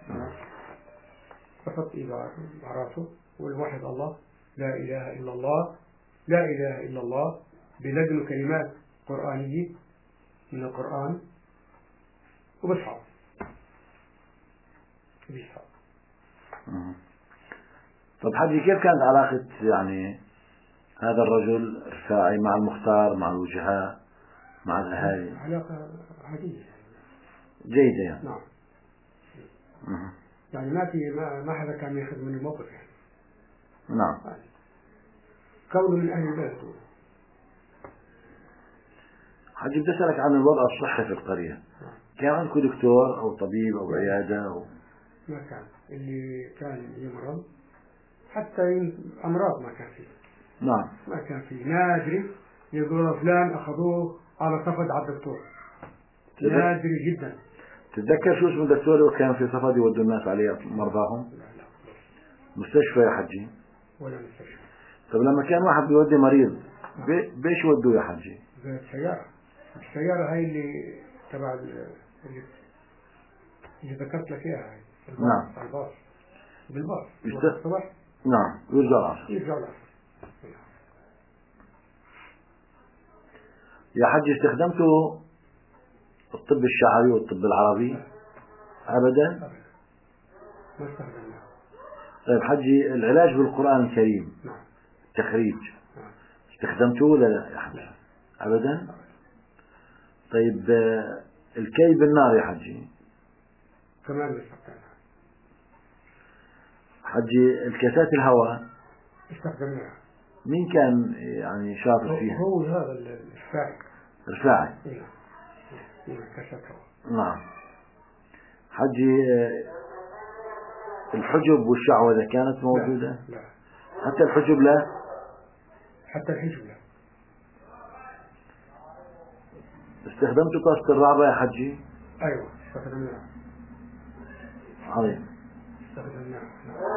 فقط إيده على راسه والواحد الله لا إله إلا الله لا إله إلا الله بلدن كلمات قرآنية من القرآن وبصحاب بيصحاب. طب حجي كيف كانت علاقة يعني هذا الرجل الرفاعي مع المختار مع الوجهاء مع الأهالي؟ علاقة عادية جيدة يعني. نعم. يعني ما حدا كان ياخذ منه موقف يعني. نعم. كونه من أهل البلد. حجي بدي أسألك عن الوضع الصحي في القرية. كان عندكم دكتور أو طبيب أو عيادة أو؟ ما كان. اللي كان يمرض حتى أمراض ما كان فيه. نعم. ما كان فيه. نادري يقولوا فلان أخذوه على صفد على الدكتور. نادري جدا. تتذكر شو اسم الدكتور اللي كان في صفد يودوا الناس عليه مرضاهم؟ لا. مستشفى يا حجي؟ ولا مستشفى. طب لما كان واحد بيودي مريض بيش ودوه يا حجي؟ بالسيارة. السيارة هاي اللي تبع اللي ذكرت لك اياها هاي. نعم. الباص. بالباص. الصبح. نعم. يرجع العصر. يا حجي استخدمتوا الطب الشعبي والطب العربي؟ أبدا. ما استخدمناه. طيب حجي العلاج بالقرآن الكريم. نعم. التخريج. استخدمتوه ولا لا يا حجي؟ أبدا. طيب الكي بالنار يا حجي؟ كمان استخدمناه. حجي الكاسات الهواء استخدمناها. مين كان يعني شاطر فيها؟ هو هذا الرفاعي. كاسات هواء. نعم. حجي الحجب والشعوذة كانت موجودة؟ لا. حتى الحجب لا؟ حتى الحجب لا. استخدمتوا طاسة الرعبة يا حجي؟ أيوة استخدمناها. عظيم. استخدمناها.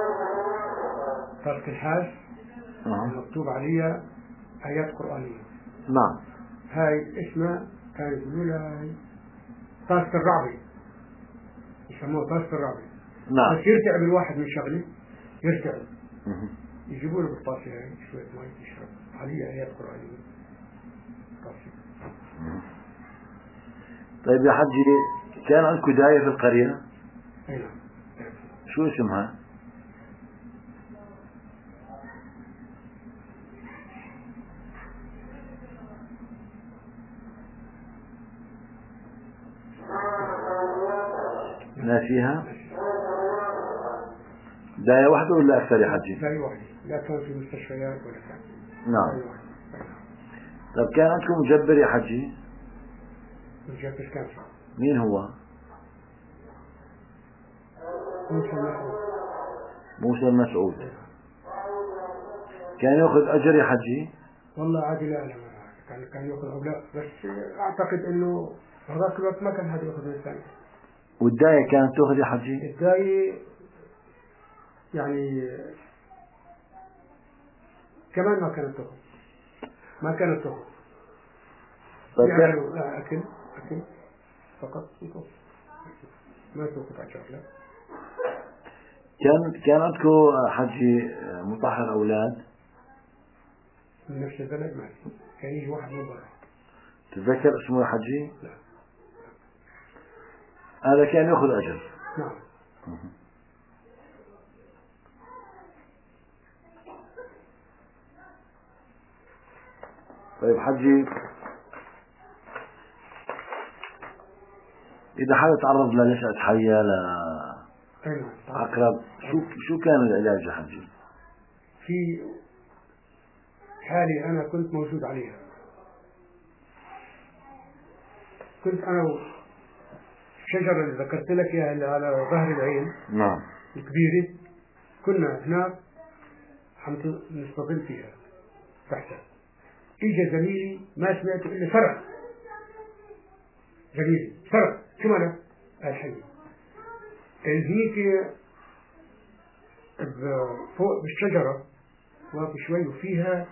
طاسة الحاج مكتوب عليها آيات قرآنية. نعم. هاي اسمها كانوا يقولوا لها طاسة الرعبة. يسموها طاسة الرعبة. نعم. بس يرتعب الواحد من شغله يرتعب. يجيبوا له بالطاسة هاي شوية ماء يشرب عليها آيات قرآنية. طاسة. طيب يا حجي كان عندكم داية في القرية؟ أي نعم. شو اسمها؟ ناسيها؟ داية واحدة ولا أكثر يا حجي؟ داية واحدة. لا كان في مستشفيات ولا كان. نعم. طب كان عندكم مجبر يا حجي؟ مجبر كان في. مين هو؟ موسى المسعود. كان يأخذ أجر يا حجي؟ والله عادي لا كان يأخذ أو لا بس أعتقد إنه هذاك الوقت ما كان حد يأخذ من الثاني. والداية كانت تأخذ يا حجي؟ الداية يعني كمان ما كانت تأخذ. طيب يعني لا أكل فقط ما تأخذ أجر لا. كان عندكم حجي مطهر أولاد؟ من نفس البلد ما كان يجي واحد من برا. تتذكر اسمه يا حجي؟ لا. هذا كان يأخذ أجر. نعم. طيب حجي إذا حدا تعرض لنشأة حية لعقرب شو كان العلاج يا حجي؟ في حالي أنا كنت موجود عليها. كنت أنا الشجرة اللي ذكرت لك إياها اللي على ظهر العين نعم الكبيرة، كنا هناك نستظل فيها تحتها. إجا زميلي ما سمعت إلا سرع، زميلي سرع شو ماله؟ الحي هيك فوق بالشجرة واقف شوي وفيها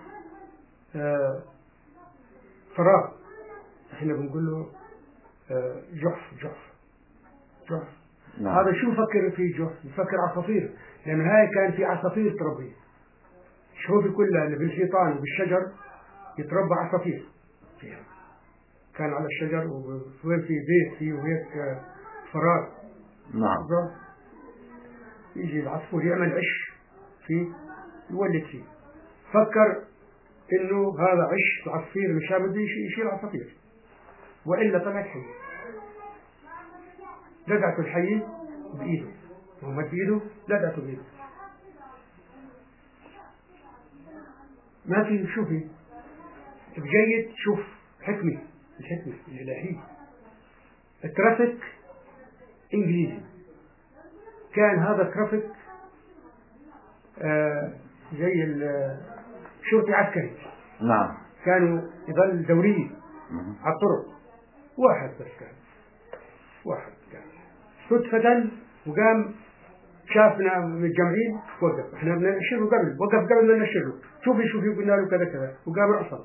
فراغ، احنا بنقول له جحف. نعم. هذا شو فكر فيه جحف؟ بفكر عصافير، لأن هاي كان في عصافير تربي. شوفي كلها اللي بالحيطان وبالشجر يتربى عصافير فيها، كان على الشجر وين في بيت فيه وهيك فراغ. نعم. يجي العصفور يعمل عش فيه يولد فيه، فكر انه هذا عش العصفور مش بده يشيل عصافير، والا طلعت حي. لدعته الحي بايده، هو مد بايده لدعته بايده، ما في. شوفي بجيد، شوف الحكمة الإلهية. الترافيك إنجليزي، كان هذا الترافيك زي الشرطي عسكري. نعم. كانوا يظل دورية على الطرق، واحد كان صدفة وقام شافنا متجمعين، وقف. احنا بدنا نشره وقف قبل ما نشره. شوفي قلنا له كذا وقام رأسه.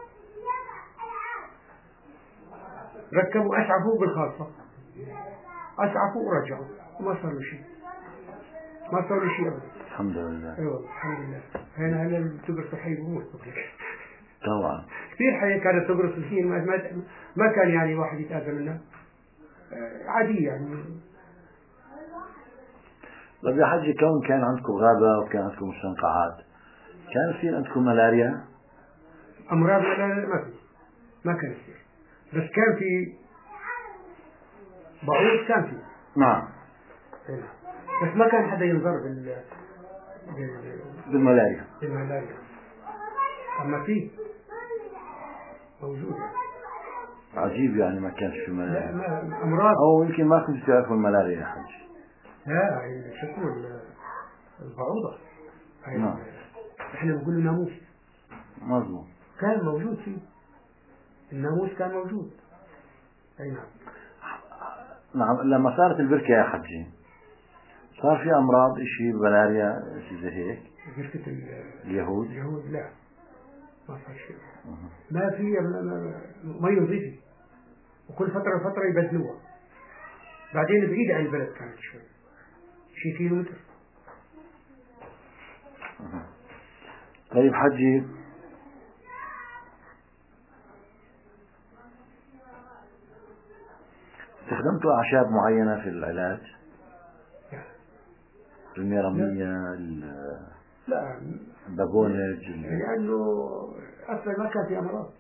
ركبوا أسعفوا بالخاصة، أسعفوا ورجعوا وما صار له شيء، أبدا. الحمد لله. أيوة الحمد لله. هنا تقرص الحي بموت طبعا. كثير حياة كانت تقرص الحين، ما كان يعني واحد يتأذى منها، عادي يعني. طيب يا حجي، كون كان عندكم غابة وكان عندكم مستنقعات، كان يصير عندكم ملاريا؟ أمراض لا ما كان يصير، بس كان في بعوض، كان في. نعم. بس ما كان حدا ينضر بالملاريا. أما في موجود يعني. عجيب، يعني ما كانش في ملاريا. لا أمراض، أو يمكن ما كنتوا تعرفوا الملاريا يا حجي. لا شكو البعوضة. نعم. احنا بنقول له ناموس. مظبوط. كان موجود فيه الناموس، كان موجود. أي نعم. نعم. لما صارت البركة يا حجي، صار في أمراض، إشي ملاريا، إشي زي هيك. بركة اليهود لا، ما صار شيء. ما في مي نظيفة، وكل فترة يبدلوها. بعدين بعيد عن البلد كانت شي كيلومتر. طيب حجي، استخدمتوا أعشاب معينة في العلاج؟ الميرامية، لا، البابونج، لأنه أصلا ما كان في أمراض،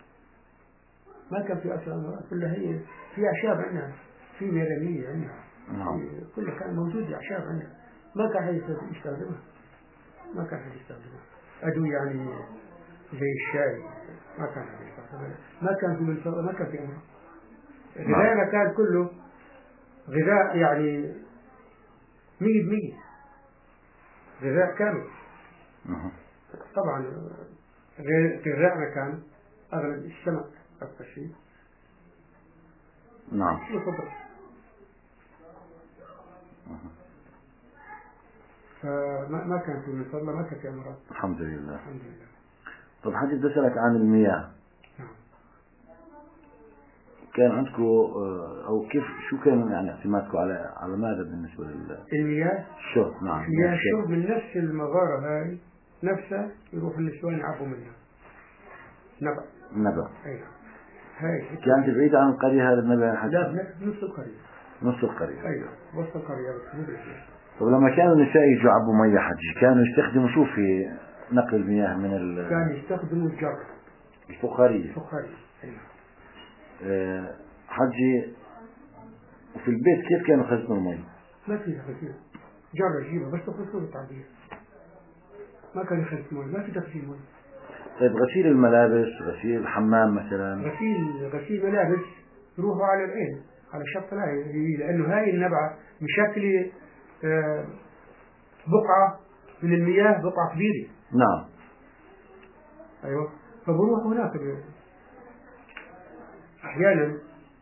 كلها هي في أعشاب عندنا، في ميرامية عندنا. نعم. كله كان موجود أعشاب عندنا، ما كان حد يستخدمها. أدوية يعني زي الشاي ما كان حد يستخدمها، ما كان في أمراض. غذائنا كان كله غذاء يعني 100%، غذاء كامل. طبعا غذائنا كان أغلب السمك أكثر شيء. نعم. فما كان في مصلى، ما كان في أمراض. الحمد لله. طب حجي، بدي أسألك عن المياه. نعم. كان عندكم أو كيف، شو كان يعني اعتمادكم على ماذا بالنسبة المياه؟ الشرب. نعم. المياه الشرب من نفس المغارة هاي نفسها، يروح النسوان يعبوا منها نبع. أي هاي كانت بعيدة عن القرية هذا النبع حتى؟ لا، نص القرية. أيوة، وسط القرية بس. طب لما كانوا النساء يجوا يعبوا مياه حجي، كانوا يستخدموا شو في نقل المياه من كانوا يستخدموا الجر، الفخارية. أيوة. حجي، وفي البيت كيف كانوا يخزنوا المي؟ ما في خزينة، جر جيبه بس تخلصوا بالتعبير. ما كان يخلص مي، ما في تغسيل مي. طيب غسيل الملابس، غسيل الحمام مثلا؟ غسيل ملابس يروحوا على العين، على شط العين، لأنه هاي النبعة مشكلة بقعة من المياه، بقعة كبيرة. نعم. أيوة، فبروح هناك أحيانا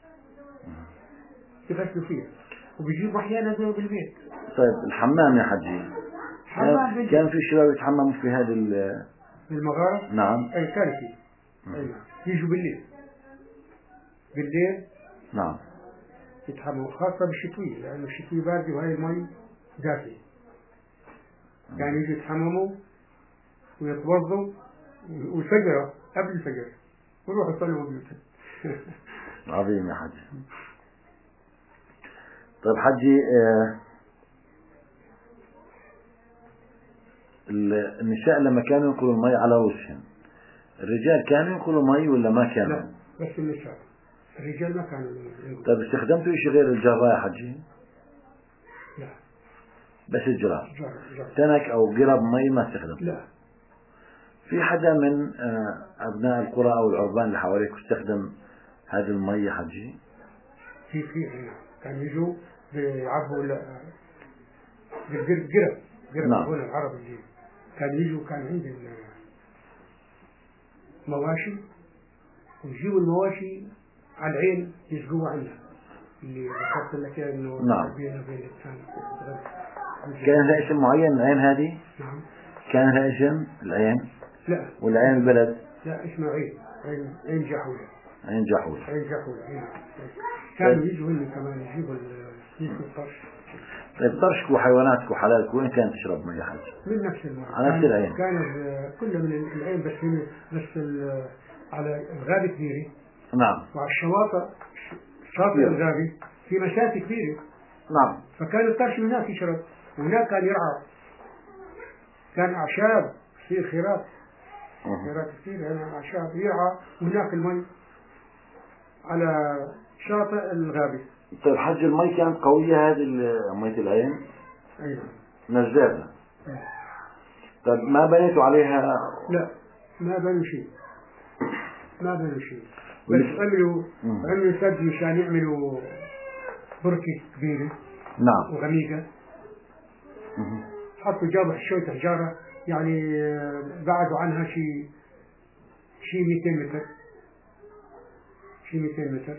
يغسلوا فيها، وبيجيبوا أحيانا بالبيت. طيب الحمام يا حجي، كان في شباب يتحمموا في هذه المغارة؟ نعم. أي كان في. أي نعم، يجوا بالليل. نعم يتحمموا، خاصة بالشتوية، لأنه الشتوية باردة وهي المي دافئة. يعني يجوا يتحمموا ويتوضوا والفجر، قبل الفجر، ويروحوا يصلوا بيوتهم. عظيم يا حجي. طيب حجي، النساء لما كانوا ينقلوا المي على رؤوسهم، الرجال كانوا ينقلوا مي ولا ما كانوا؟ لا، بس النساء، الرجال ما كانوا ينقلوا. طيب استخدمتوا شيء غير الجرة يا حجي؟ لا، بس الجراب. جراب. تنك أو قرب مي ما استخدمت؟ لا. في حدا من أبناء القرى أو العربان اللي حواليك استخدم هذه المي يا حجي؟ في كانوا يجوا بيعبوا بالقرب. نعم. هنا العرب اللي كانوا يجوا، كان عندهم مواشي، ويجيبوا المواشي على العين يسقوها عندها، اللي ذكرت لك انه نعم. بينه وبين الانسان. كان لها اسم معين العين هذه؟ نعم. كان لها اسم العين؟ لا. ولا عين البلد؟ لا، اسمه عين جحولة. عين جحولة. كانوا يجوا هنا كمان يجيبوا الطرش. طيب طرشك وحيواناتك وحلالك وين كانت تشرب مي يا حج؟ من نفس الماء. على نفس العين. كان كله من العين، بس على الغابة كبيرة. نعم. وعلى الشواطئ، شاطئ الغابة في مسافة كبيرة. نعم. فكان الطرش من هناك يشرب، وهناك كان يرعى، كان أعشاب، كثير خيرات كثير، هنا أعشاب يرعى، وهناك المي على شاطئ الغابة. طيب حج، المي كانت قوية هذه مية العين؟ أيوة. نزابة. طيب ما بنيتوا عليها؟ لا، ما بنوا شيء. بس عملوا سد مشان يعملوا بركة كبيرة. نعم. وغميقة. حطوا جابوا شوية حجارة، يعني بعدوا عنها شيء 200 متر. 200 متر.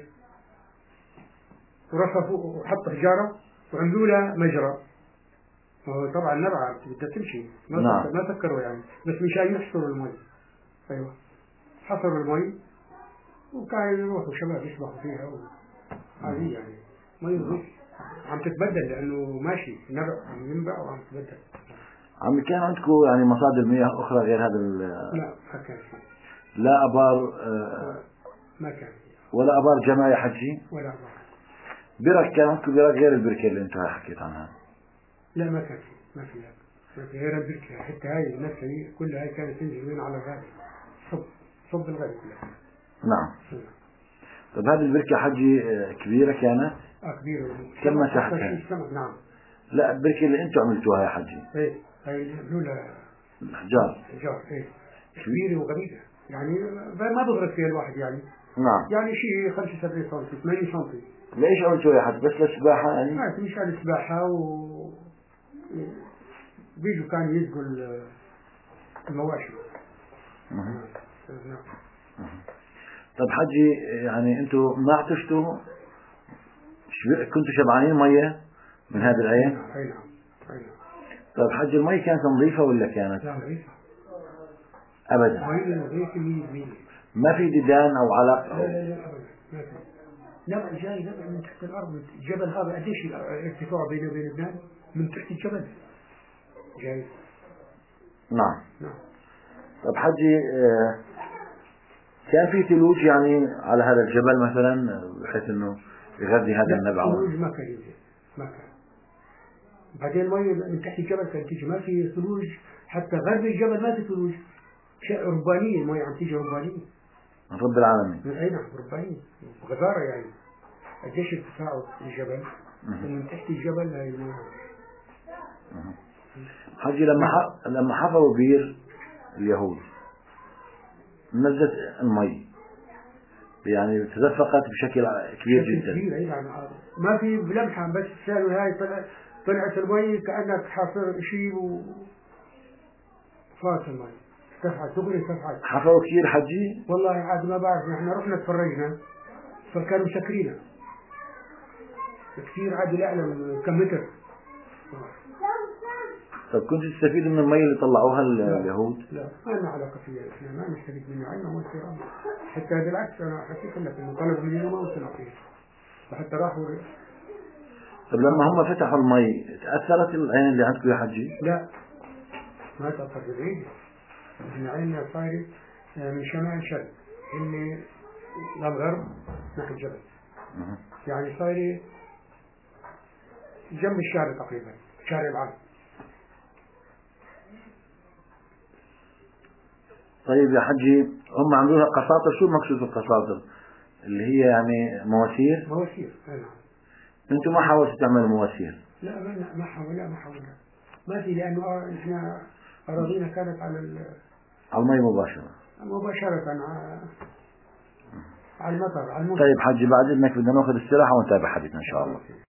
ورصفوا وحطوا حجارة وعملوا لها مجرى. وهو طبعا نبعة بدها تمشي، ما فكروا يعني، بس مشان يحصروا المي. ايوه، حصروا المي، وكانوا يروحوا شباب يسبحوا فيها هذه يعني مي عم تتبدل، لانه ماشي نبع عم ينبع وعم تتبدل. كان عندكم يعني مصادر مياه اخرى غير هذا لا، ما كان في. لا ابار؟ ما كان في. ولا ابار جماعي حجي؟ ولا ابار. برك كان عندكم برك غير البركه اللي انت حكيت عنها؟ لا، ما كان في. ما في غير البركه، حتى هاي نفسها هي كلها هاي كانت تنزل من على الغابه، صب الغابه كلها. نعم. طيب هذه البركه حجي كبيره كانت؟ كبيره. كم مساحتها؟ نعم. لا، البركه اللي انتم عملتوها يا حجي. ايه، هاي عملوا لها حجار. ايه، كبيره وغريبه، يعني ما بغرق فيها الواحد يعني. نعم. يعني شيء 75 سم 80 سم. ليش عملتوا يا حج؟ بس للسباحة يعني؟ ما مش على السباحة، بيجوا كانوا يسقوا المواشي. طب حجي، يعني انتوا ما عطشتوا؟ كنتوا شبعانين مية من هذا العين؟ اي نعم. طب حجي، المي كانت نظيفة ولا كانت؟ لا، نظيفة ابدا. مي نظيفة 100%. ما في ديدان او علق؟ لا ابدا، ما في. نبع جاي من تحت الارض، الجبل هذا قديش ارتفاعه بينه وبين لبنان؟ من تحت الجبل جاي. نعم. نعم. طب حجي، كان في ثلوج يعني على هذا الجبل مثلا، بحيث انه يغذي هذا النبع؟ ثلوج ما كان يوجد، ما كان. بعدين المي من تحت الجبل كانت تيجي، ما في ثلوج، حتى غرب الجبل ما في ثلوج، ربانية، المي عم تيجي ربانية من رب العالمين. اي نعم، ربانية غزارة يعني. قديش ارتفاعه الجبل، ومن تحت الجبل هاي المي. حجي لما حفروا بير اليهود نزلت المي يعني تدفقت بشكل كبير جدا. يعني ما في بلمحة، بس شالوا هاي طلعت المي كأنك حافر شيء وفات المي ارتفعت دغري ارتفعت. حفروا كثير حجي؟ والله عاد ما بعرف، نحن رحنا تفرجنا فكانوا مسكرينها كثير، عاد الأعلى كم متر. طب كنت تستفيد من المي اللي طلعوها اليهود؟ لا ما لنا علاقة فيها، احنا ما نستفيد منها، عندنا مصير حتى بالعكس أنا حكيت لك إنه طلبوا مننا ما وصلنا فيه وحتى راحوا. طب لما هم فتحوا المي تأثرت العين اللي عندكم يا حجي؟ لا ما تأثر بالعين، احنا عيننا صايرة من شمال شرق اللي للغرب ناحية الجبل، يعني صايرة جنب الشارع تقريبا، شارع العام. طيب يا حجي هم عملوا لها قساطر، شو المقصود بالقساطر؟ اللي هي يعني مواسير؟ مواسير نعم. انتم ما حاولتوا تعملوا مواسير؟ لا ما حاولنا ما في، لأنه احنا أراضينا كانت على المي مباشرة على المطر على المطر. طيب حجي بعد إذنك بدنا ناخذ استراحة ونتابع حديثنا إن شاء الله.